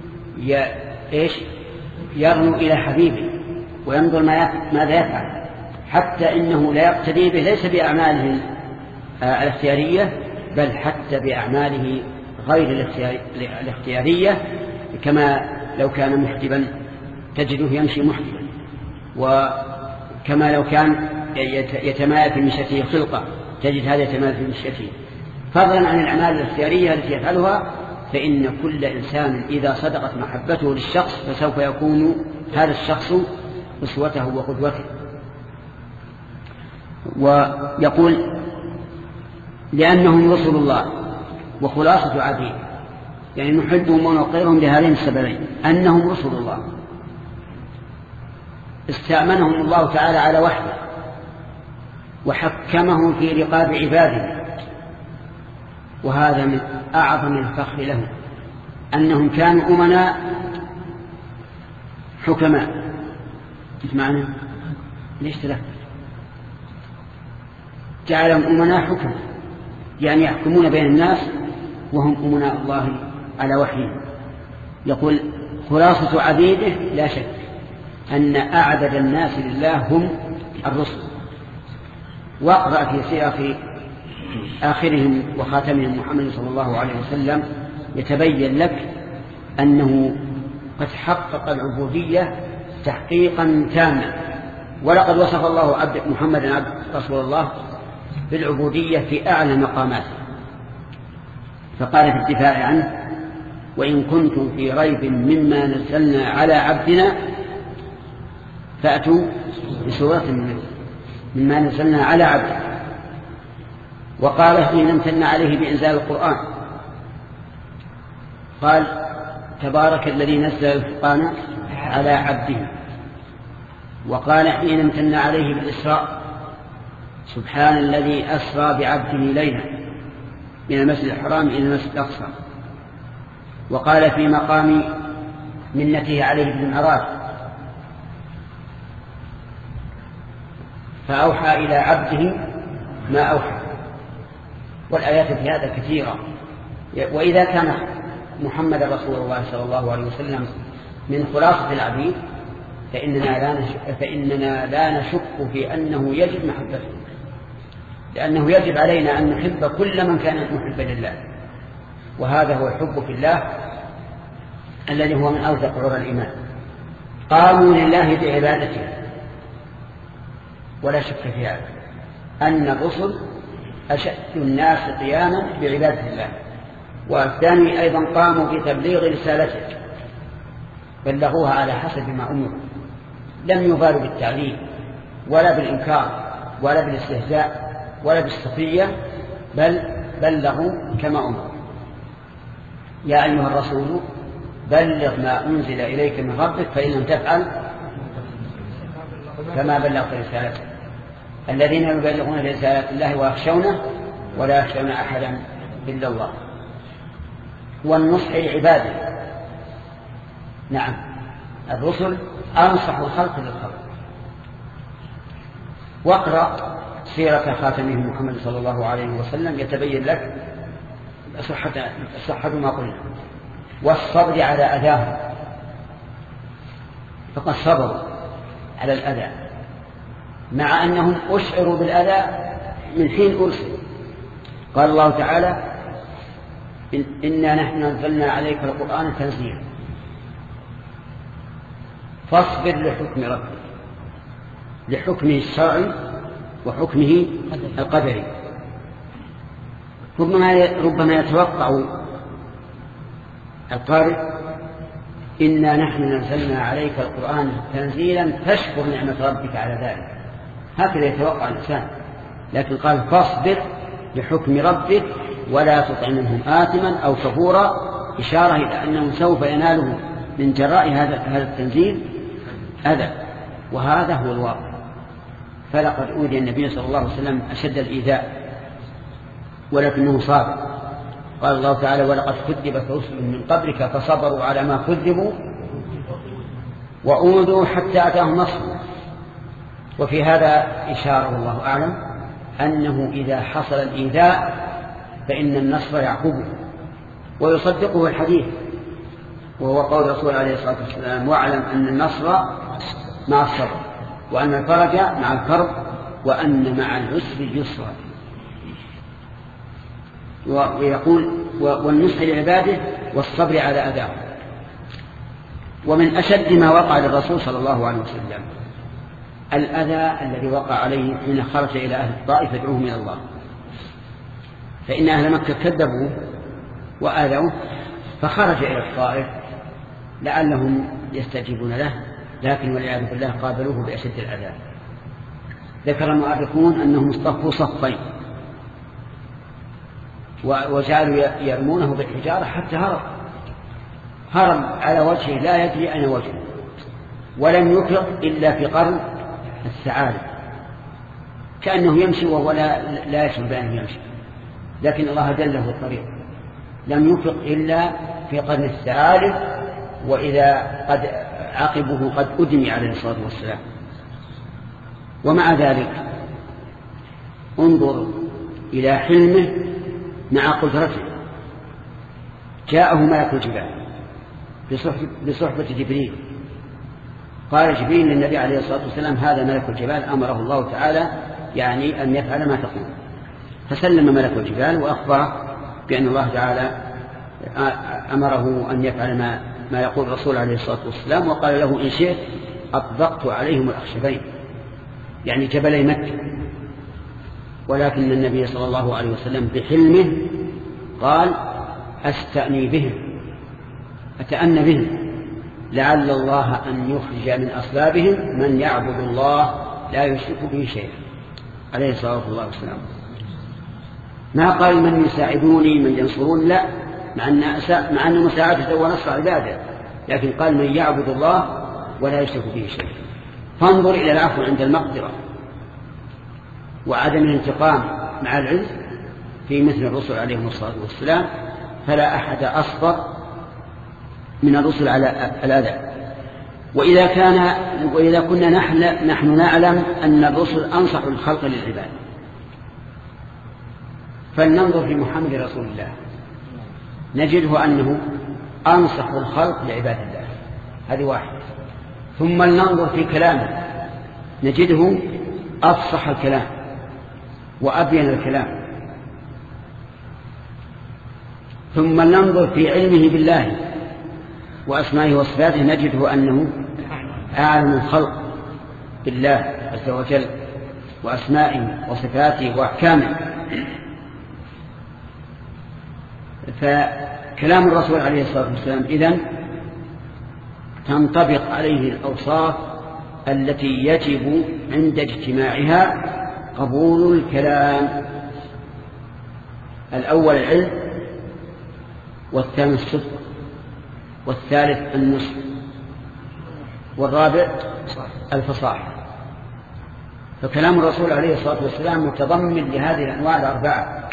يرنو إلى حبيبه وينظر ماذا يفعل، حتى إنه لا يقتدي به ليس بأعماله الاختيارية، بل حتى بأعماله غير الاختيارية، كما لو كان محجبا تجده يمشي محجبا، وكما لو كان يتمايل في مشيته خلقة تجد هذا يتمايل في مشيته. فضلا عن الأعمال الاختيارية التي يفعلها، فإن كل إنسان إذا صدقت محبته للشخص فسوف يكون هذا الشخص أسوته وقدوته. ويقول: لأنهم رسل الله وخلاصة عبيد، يعني نحبهم ونوقرهم لهذين السببين: أنهم رسل الله، استأمنهم الله تعالى على وحده وحكمهم في رقاب عباده، وهذا من أعظم الفخر لهم أنهم كانوا أمناء حكماء. إيش معنى؟ ليش تلف؟ جعلهم أمناء حكماء، يعني يحكمون بين الناس وهم أمناء الله على وحيه. يقول: خلاصة عبيده لا شك أن أعبد الناس لله هم الرسل. واقرأ في سياق آخرهم وخاتمهم محمد صلى الله عليه وسلم يتبين لك أنه قد حقق العبودية تحقيقا تاما. ولقد وصف الله محمدا عبد رسول الله بالعبودية في أعلى مقاماته، فقال في الدفاع عنه: وإن كنتم في ريب مما نزلنا على عبدنا فأتوا بسورة مما نزلنا على عبدنا. وقال حين امتن عليه بإنزال القرآن قال: تبارك الذي نزل الفرقان على عبده. وقال حين امتن عليه بالإسراء: سبحان الذي أسرى بعبده ليلا من المسجد الحرام إلى المسجد الأقصى. وقال في مقام منته عليه بالمعراج: فأوحى إلى عبده ما أوحى. والآيات في هذا كثيرة. وإذا كان محمد رسول الله صلى الله عليه وسلم من خلاصة العبيد فإننا لا نشك في أنه يجب محبته، لأنه يجب علينا أن نحب كل من كان محبا لله، وهذا هو الحب في الله الذي هو من أوثق عرى الإيمان. قاموا لله بعبادته، ولا شك في هذا أن الرسل أشد الناس قياما بعبادة الله. والثاني أيضا قاموا بتبليغ رسالته، بلغوها على حسب ما أمروا، لم يبالوا بالتعليل ولا بالإنكار ولا بالاستهزاء ولا بالسخرية، بل بلغوا كما أمروا. يا أيها الرسول بلغ ما أنزل إليك من ربك فإن لم تفعل فما بلغت رسالته. الذين يبلغون رسالات الله ويخشونه ولا يخشون أحدا إلا الله. والنصح لعباده، نعم الرسل أنصح الخلق للخلق. واقرأ سيرة خاتمهم محمد صلى الله عليه وسلم يتبين لك صحة ما قلنا. والصبر على أذاهم، فقد صبروا على الأذى مع أنهم أشعروا بالأذى من حين أرسل. قال الله تعالى إنا نحن نزلنا عليك القرآن تنزيلا فاصبر لحكم ربك، لحكمه الشرعي وحكمه القدري. ربما يتوقع القارئ إنا نحن نزلنا عليك القرآن تنزيلا فاشكر نعمة ربك على ذلك، هكذا يتوقع الإنسان. لكن قال فاصبر لحكم ربك ولا تطع منهم آثما أو كفورا، إشارة إلى أنه سوف يناله من جراء هذا التنزيل أذى، وهذا هو الواقع. فلقد أوذي النبي صلى الله عليه وسلم أشد الإيذاء ولكنه صابر. قال الله تعالى ولقد كذبت رسل من قبلك فصبروا على ما كذبوا وأوذوا حتى أتاهم نصرنا. وفي هذا إشارة الله أعلم أنه إذا حصل الإيذاء فإن النصر يعقبه ويصدقه الحديث، وهو قول الرسول عليه الصلاة والسلام واعلم أن النصر مع الصبر وأن الفرج مع الكرب وأن مع العسر يسرا. ويقول والنصح لعباده والصبر على أذاهم. ومن أشد ما وقع للرسول صلى الله عليه وسلم الأذى الذي وقع عليه حين خرج إلى أهل الطائف يدعوهم إلى الله، فإن أهل مكة كذبوا وآذوه فخرج إلى الطائف لعلهم يستجيبون له، لكن والعياذ بالله قابلوه بأشد العذاب. ذكر المؤرخون أنهم اصطفوا صفين وجعلوا يرمونه بالحجارة حتى هرب على وجهه لا يدري أين وجهه، ولم يفرق إلا في قرن الثعالب، كأنه يمشي وهو لا يشعر بأنه يمشي، لكن الله دله الطريق. لم يفرق إلا في قرن الثعالب، وإذا قد عقبه قد أدمي عليه الصلاة والسلام. ومع ذلك انظر إلى حلمه مع قدرته. جاءه ملك الجبال بصحبة جبريل، قال جبريل للنبي عليه الصلاة والسلام هذا ملك الجبال أمره الله تعالى يعني أن يفعل ما تقول. فسلم ملك الجبال وأخبره بأن الله تعالى أمره أن يفعل ما يقول الرسول عليه الصلاة والسلام، وقال له إن شئت أطبقت عليهم الأخشبين يعني جبلي مكة. ولكن النبي صلى الله عليه وسلم بحلمه قال أستأني بهم أتأنى بهم لعل الله أن يخرج من أصلابهم من يعبد الله لا يشرك به شيئا عليه الصلاة والسلام. ما قال من يساعدوني من ينصرون، لا، مع أن مساعدته ونصر عباده، لكن قال من يعبد الله ولا يشرك به شيئا. فانظر إلى العفو عند المقدرة وعدم الانتقام مع العز في مثل الرسل عليهم الصلاة والسلام، فلا أحد أصبر من الرسل على الأذى. وإذا كنا نحن نعلم أن الرسل أنصح الخلق للعباد، فلننظر في محمد رسول الله نجده أنه أنصح الخلق لعباد الله، هذه واحدة. ثم ننظر في كلامه نجده أفصح الكلام وأبين الكلام. ثم ننظر في علمه بالله وأسمائه وصفاته نجده أنه أعلم الخلق بالله عز وجل وأسمائه وصفاته وأحكامه. فكلام الرسول عليه الصلاة والسلام إذن تنطبق عليه الأوصاف التي يجب عند اجتماعها قبول الكلام. الأول العلم، والثاني الصدق، والثالث النصح، والرابع الفصاحة. فكلام الرسول عليه الصلاة والسلام متضمن لهذه الأنواع الأربعة.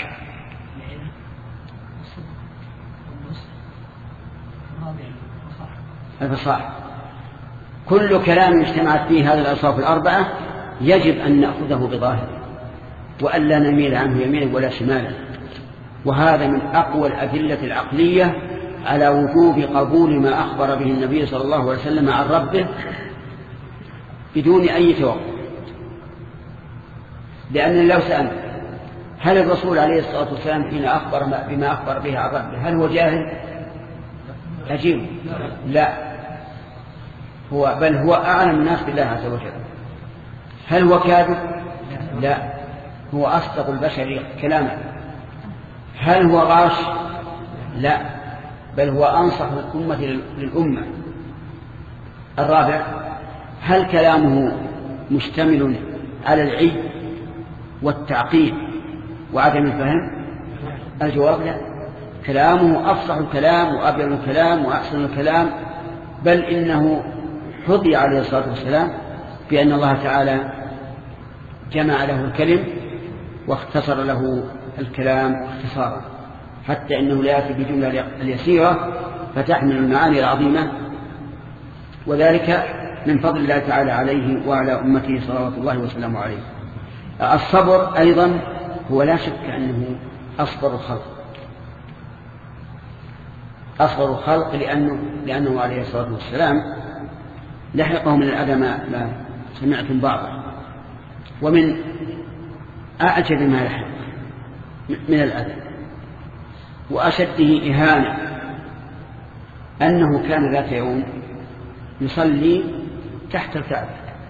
الفصاحة كل كلام اجتمعت فيه هذه الأوصاف الأربعة يجب أن نأخذه بظاهره وألا نميل عنه يمينا ولا شمالا. وهذا من أقوى الأدلة العقلية على وجوب قبول ما أخبر به النبي صلى الله عليه وسلم عن ربه بدون أي توقف. لأن لو سألنا هل الرسول عليه الصلاة والسلام حين أخبر بما أخبر به عن ربه هل هو جاهل؟ أجيب لا، بل هو أعلم الناس بالله عز وجل. هل هو كاذب؟ لا، هو أصدق البشر كلاما. هل هو غاش؟ لا، بل هو أنصح الأمة للأمة. الرابع، هل كلامه مشتمل على العي والتعقيد وعدم الفهم؟ الجواب لا، كلامه أفصح الكلام وأبين الكلام وأحسن الكلام، بل إنه حظي عليه الصلاة والسلام بأن الله تعالى جمع له الكلم واختصر له الكلام اختصارا، حتى إنه لا يأتي بجملة اليسيرة فتحمل المعاني العظيمة، وذلك من فضل الله تعالى عليه وعلى أمته صلوات الله وسلامه عليه. الصبر أيضا هو لا شك أنه أصبر الخلق، أصبر الخلق لأنه عليه الصلاة والسلام لحقه من الأذى ما سمعتم بعضه. ومن أعجب ما لحق من الأذى وأشده إهانة أنه كان ذات يوم يصلي تحت الكعبة،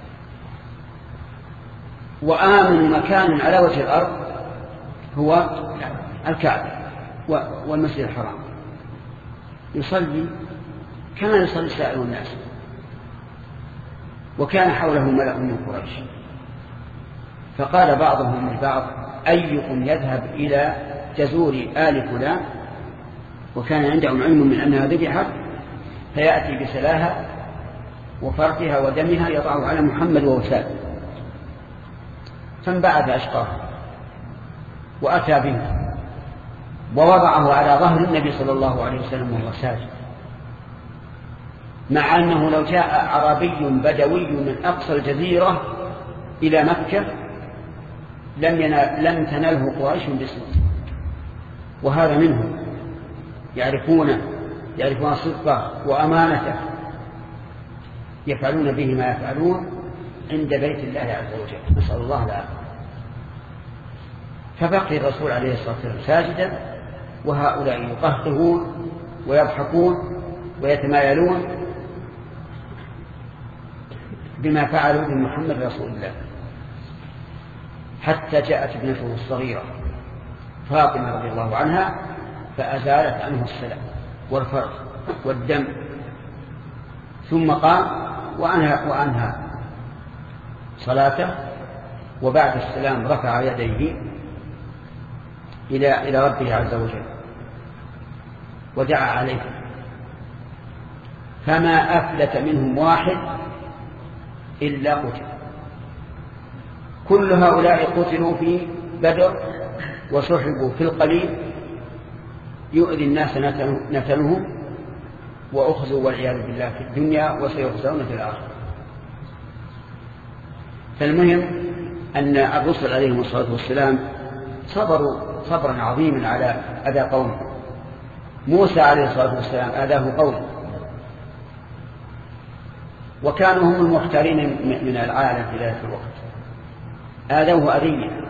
وآمن مكان على وجه الأرض هو الكعبة والمسجد الحرام، يصلي كما يصلي سائر الناس، وكان حوله ملأ من قريش. فقال بعضهم لبعض: أيكم يذهب إلى جزور آل فلان، وكان عندهم علم من أنها ذبحت، فيأتي بسلاها وفرقها ودمها يضعه على محمد ووساد. فانبعث أشقاه وأتى به ووضعه على ظهر النبي صلى الله عليه وسلم وهو ساجد، مع أنه لو جاء أعرابي بدوي من أقصى الجزيرة إلى مكة لم تنله قريش باسمه. وهذا منهم يعرفون صدقه وأمانته، يفعلون به ما يفعلون عند بيت الله عز وجل، نسأل الله العافية. فبقي الرسول عليه الصلاة والسلام ساجدا، وهؤلاء يقهقهون ويضحكون ويتمايلون بما فعلوا بمحمد رسول الله، حتى جاءت ابنته الصغيرة فاطمة رضي الله عنها فأزالت عنه السلام والفرق والدم، ثم قام وأنهى صلاته، وبعد السلام رفع يديه إلى ربه عز وجل ودعا عليه، فما أفلت منهم واحد إلا قتل. كل هؤلاء قتلوا في بدر وسحبوا في القليل يؤذي الناس نتنهم، وأخذوا والعياذ بالله في الدنيا وسيخزون في الآخرة. فالمهم أن الرسل عليهم الصلاة والسلام صبروا صبرا عظيما على أذى قومه. موسى عليه الصلاة والسلام آذاه قومه، وكانوا هم المختارين من العالم في ذلك الوقت، آذوه أذية،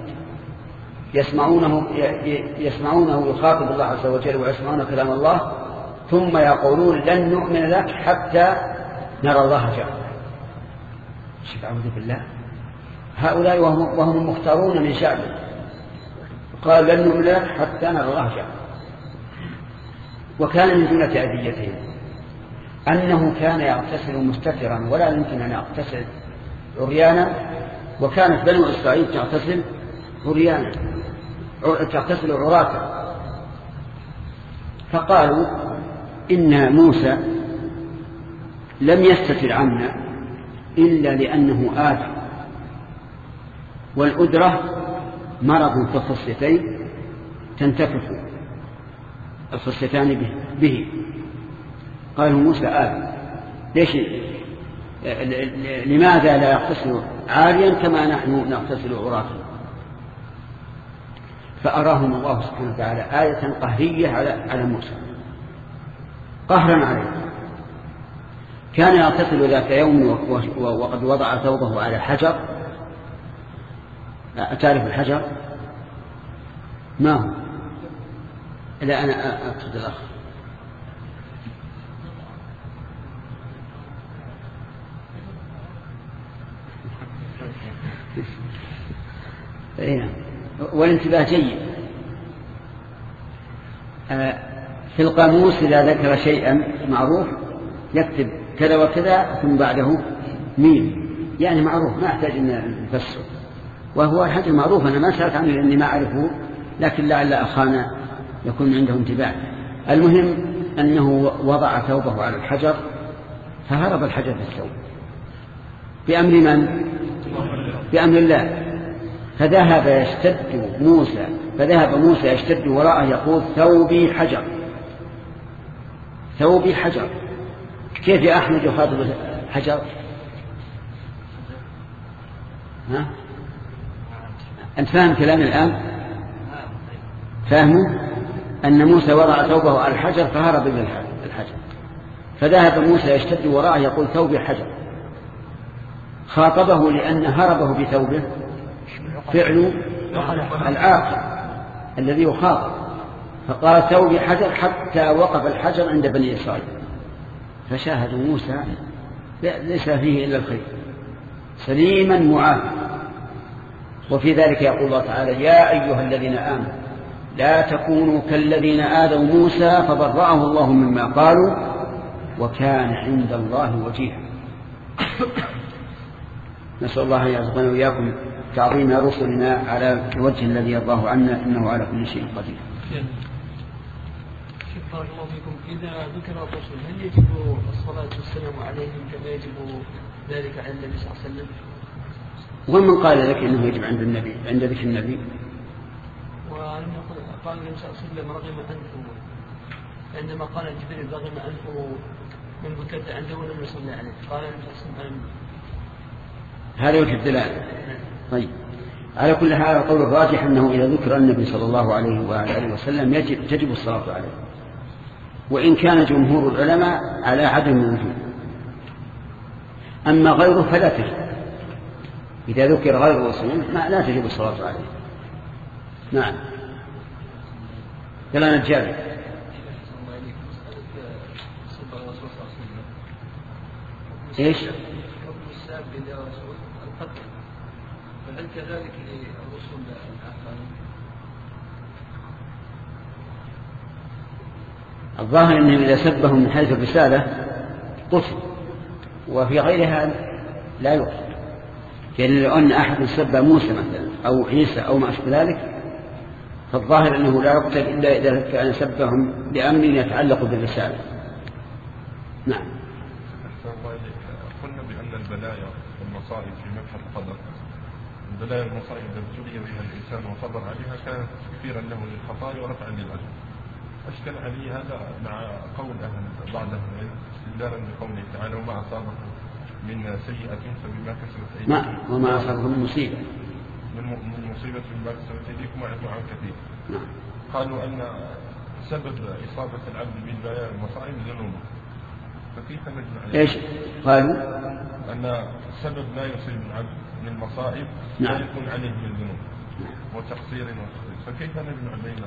يسمعونه يخاطب الله عز وجل ويسمعون كلام الله، ثم يقولون لن نؤمن لك حتى نرى الله جهرة. أعوذ بالله، هؤلاء وهم المختارون من شعبه، قال لن نؤمن لك حتى نرى الله جهرة. وكان من جملة أذيتهم أنه كان يغتسل مستترا ولا يمكن أن يغتسل عريانا، وكانت بنو إسرائيل تغتسل عريانا، تغتسل عراة. فقالوا إن موسى لم يستتر عنا إلا لأنه آذى، والأدرة مرض في الخصيتين تنتفخ الخصيتان به. قالوا موسى آذى، ليش لماذا لا يغتسل عاريا كما نحن نغتسل عراة؟ فأراهم الله سبحانه وتعالى آية قهرية على موسى، قهرا عليه. كان يغتسل ذات يوم وقد وضع ثوبه على حجر. أتعرف الحجر؟ ما هو؟ لا أنا أقصد الأخ. والانتباه جيد. في القاموس إذا ذكر شيئا معروف يكتب كذا وكذا ثم بعده ميم، يعني معروف ما أحتاج أن نفسره، وهو الحاجة معروف. أنا ما سألت عنه لأني ما أعرفه، لكن لعل أخانا يكون عنده انتباه. المهم أنه وضع ثوبه على الحجر فهرب الحجر في الثوب بأمر من؟ بأمر الله. فذهب موسى يشتد وراءه يقول ثوبي حجر، ثوبي حجر. كيف يا أحمد يخاطب حجر؟ ها؟ أنت فاهم كلام الآن؟ فاهمه أن موسى وضع ثوبه على الحجر فهرب من الحجر، فذهب موسى يشتد وراءه يقول ثوبي حجر. خاطبه لأن هربه بثوبه فعل العاقل الذي يخاطب، فقال ثوبي حجر حتى وقف الحجر عند بني إسرائيل، فشاهدوا موسى ليس فيه إلا الخير، سليما معافى. وفي ذلك يقول الله تعالى يا أيها الذين آمنوا لا تكونوا كالذين آذوا موسى فبرأه الله مما قالوا وكان عند الله وجيها. نسأل الله أن يرزقنا وإياكم تعظيم رسلنا على الوجه الذي يرضاه عنا إنه على كل شيء قدير. بارك الله فيكم. إذا ذكر الرسل هل يجب الصلاة والسلام عليهم كما يجب ذلك عند النبي صلى الله عليه وسلم؟ ومن قال لك إنه يجب عند النبي عند ذكر النبي؟ قال النبي صلى الله عليه وسلم رغم أنفه عندما قال جبريل رغم أنفه من بكت عنده ولم يصلي عليه، قال النبي صلى الله عليه وسلم هذا وجه الدلالة. طيب، على كل حال القول الراجح أنه إذا ذكر النبي صلى الله عليه وآله وسلم تجب الصلاة عليه، وإن كان جمهور العلماء على عدم الوجوب. أما غيره فلا تجب، إذا ذكر غير الرسول لا تجب الصلاة عليه. نعم. كلام الجابر. ايش؟ فهل كذلك للرسل الآخرين؟ الظاهر أنه إذا سبهم من حيث الرسالة قتل، وفي غيرها لا يقتل. يعني لو أن أحد سب موسى مثلا أو عيسى أو ما أشبه ذلك فالظاهر أنه لا يقتل إلا إذا كان سبهم بأمر يتعلق بالرسالة. نعم. قلنا بأن البلايا والمصائب في مبحث القدر، البلايا والمصائب إذا ابتلي بها الإنسان وصبر عليها كانت تكفيرا له للخطايا ورفعا للأجر، أشكل علي هذا مع قول بعض العلم استدلالا بقوله تعالى وما أصابكم من سيئة فبما كسبت أيديكم وما أصابكم من مصيبة من مصيبة بما كسبت أيديكم ويعفو عن كثير. قالوا أن سبب إصابة العبد بالبلاء والمصائب ذنوبه، فكيف نجمع عليه؟ إيش قالوا؟ أن سبب ما يصيب العبد من المصائب لا يكون عليه من ذنوب وتقصير فكيف نجمع بين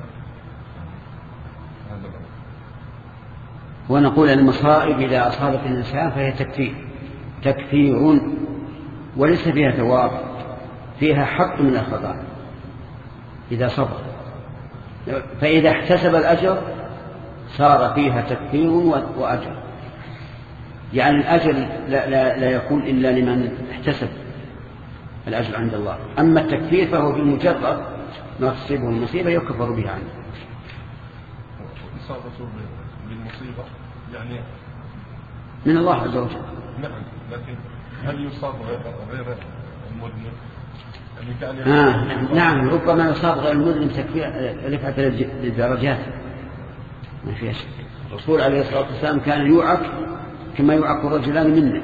هذا الأمر؟ ونقول أن المصائب إذا أصابت الإنسان فهي تكفير وليس فيها ثواب، فيها حق من الخطأ إذا صبر، فإذا احتسب الأجر صار فيها تكفير وأجر. يعني الأجر لا يكون إلا لمن احتسب الأجر عند الله، أما التكفير فهو بمجرد ما تصيبه المصيبة يكفر بها عنه. إصابته بالمصيبة يعني من الله عز وجل. نعم، لكن هل يصاب غير المذنب؟ نعم، ربما يصاب غير المذنب تكفير رفعة للدرجات ما فيها شك. الرسول عليه الصلاة والسلام كان يوعك كما يوعك الرجلان منا،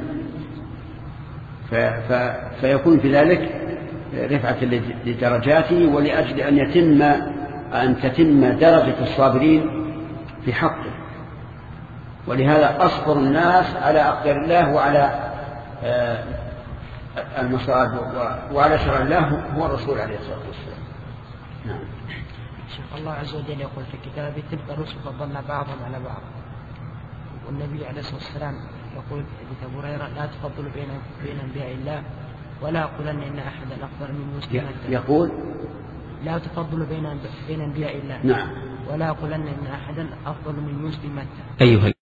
فيكون في ذلك رفعة لدرجاته ولأجل أن تتم درجة الصابرين في حقه. ولهذا أصبر الناس على أقدار الله وعلى المصائب وعلى شرع الله هو الرسول عليه الصلاة والسلام. نعم. شيخ الله عز وجل يقول في كتابه تلك الرسل فضلنا بعضهم على بعض، والنبي عليه الصلاة والسلام يقول لأبو هريرة لا تفضلوا بين أنبياء الله ولا أقولن إن أحدا أفضل من مسلم. يقول لا تفضلوا بين أنبياء الله. نعم. ولا أقولن إن أحدا أفضل من مسلم. أيها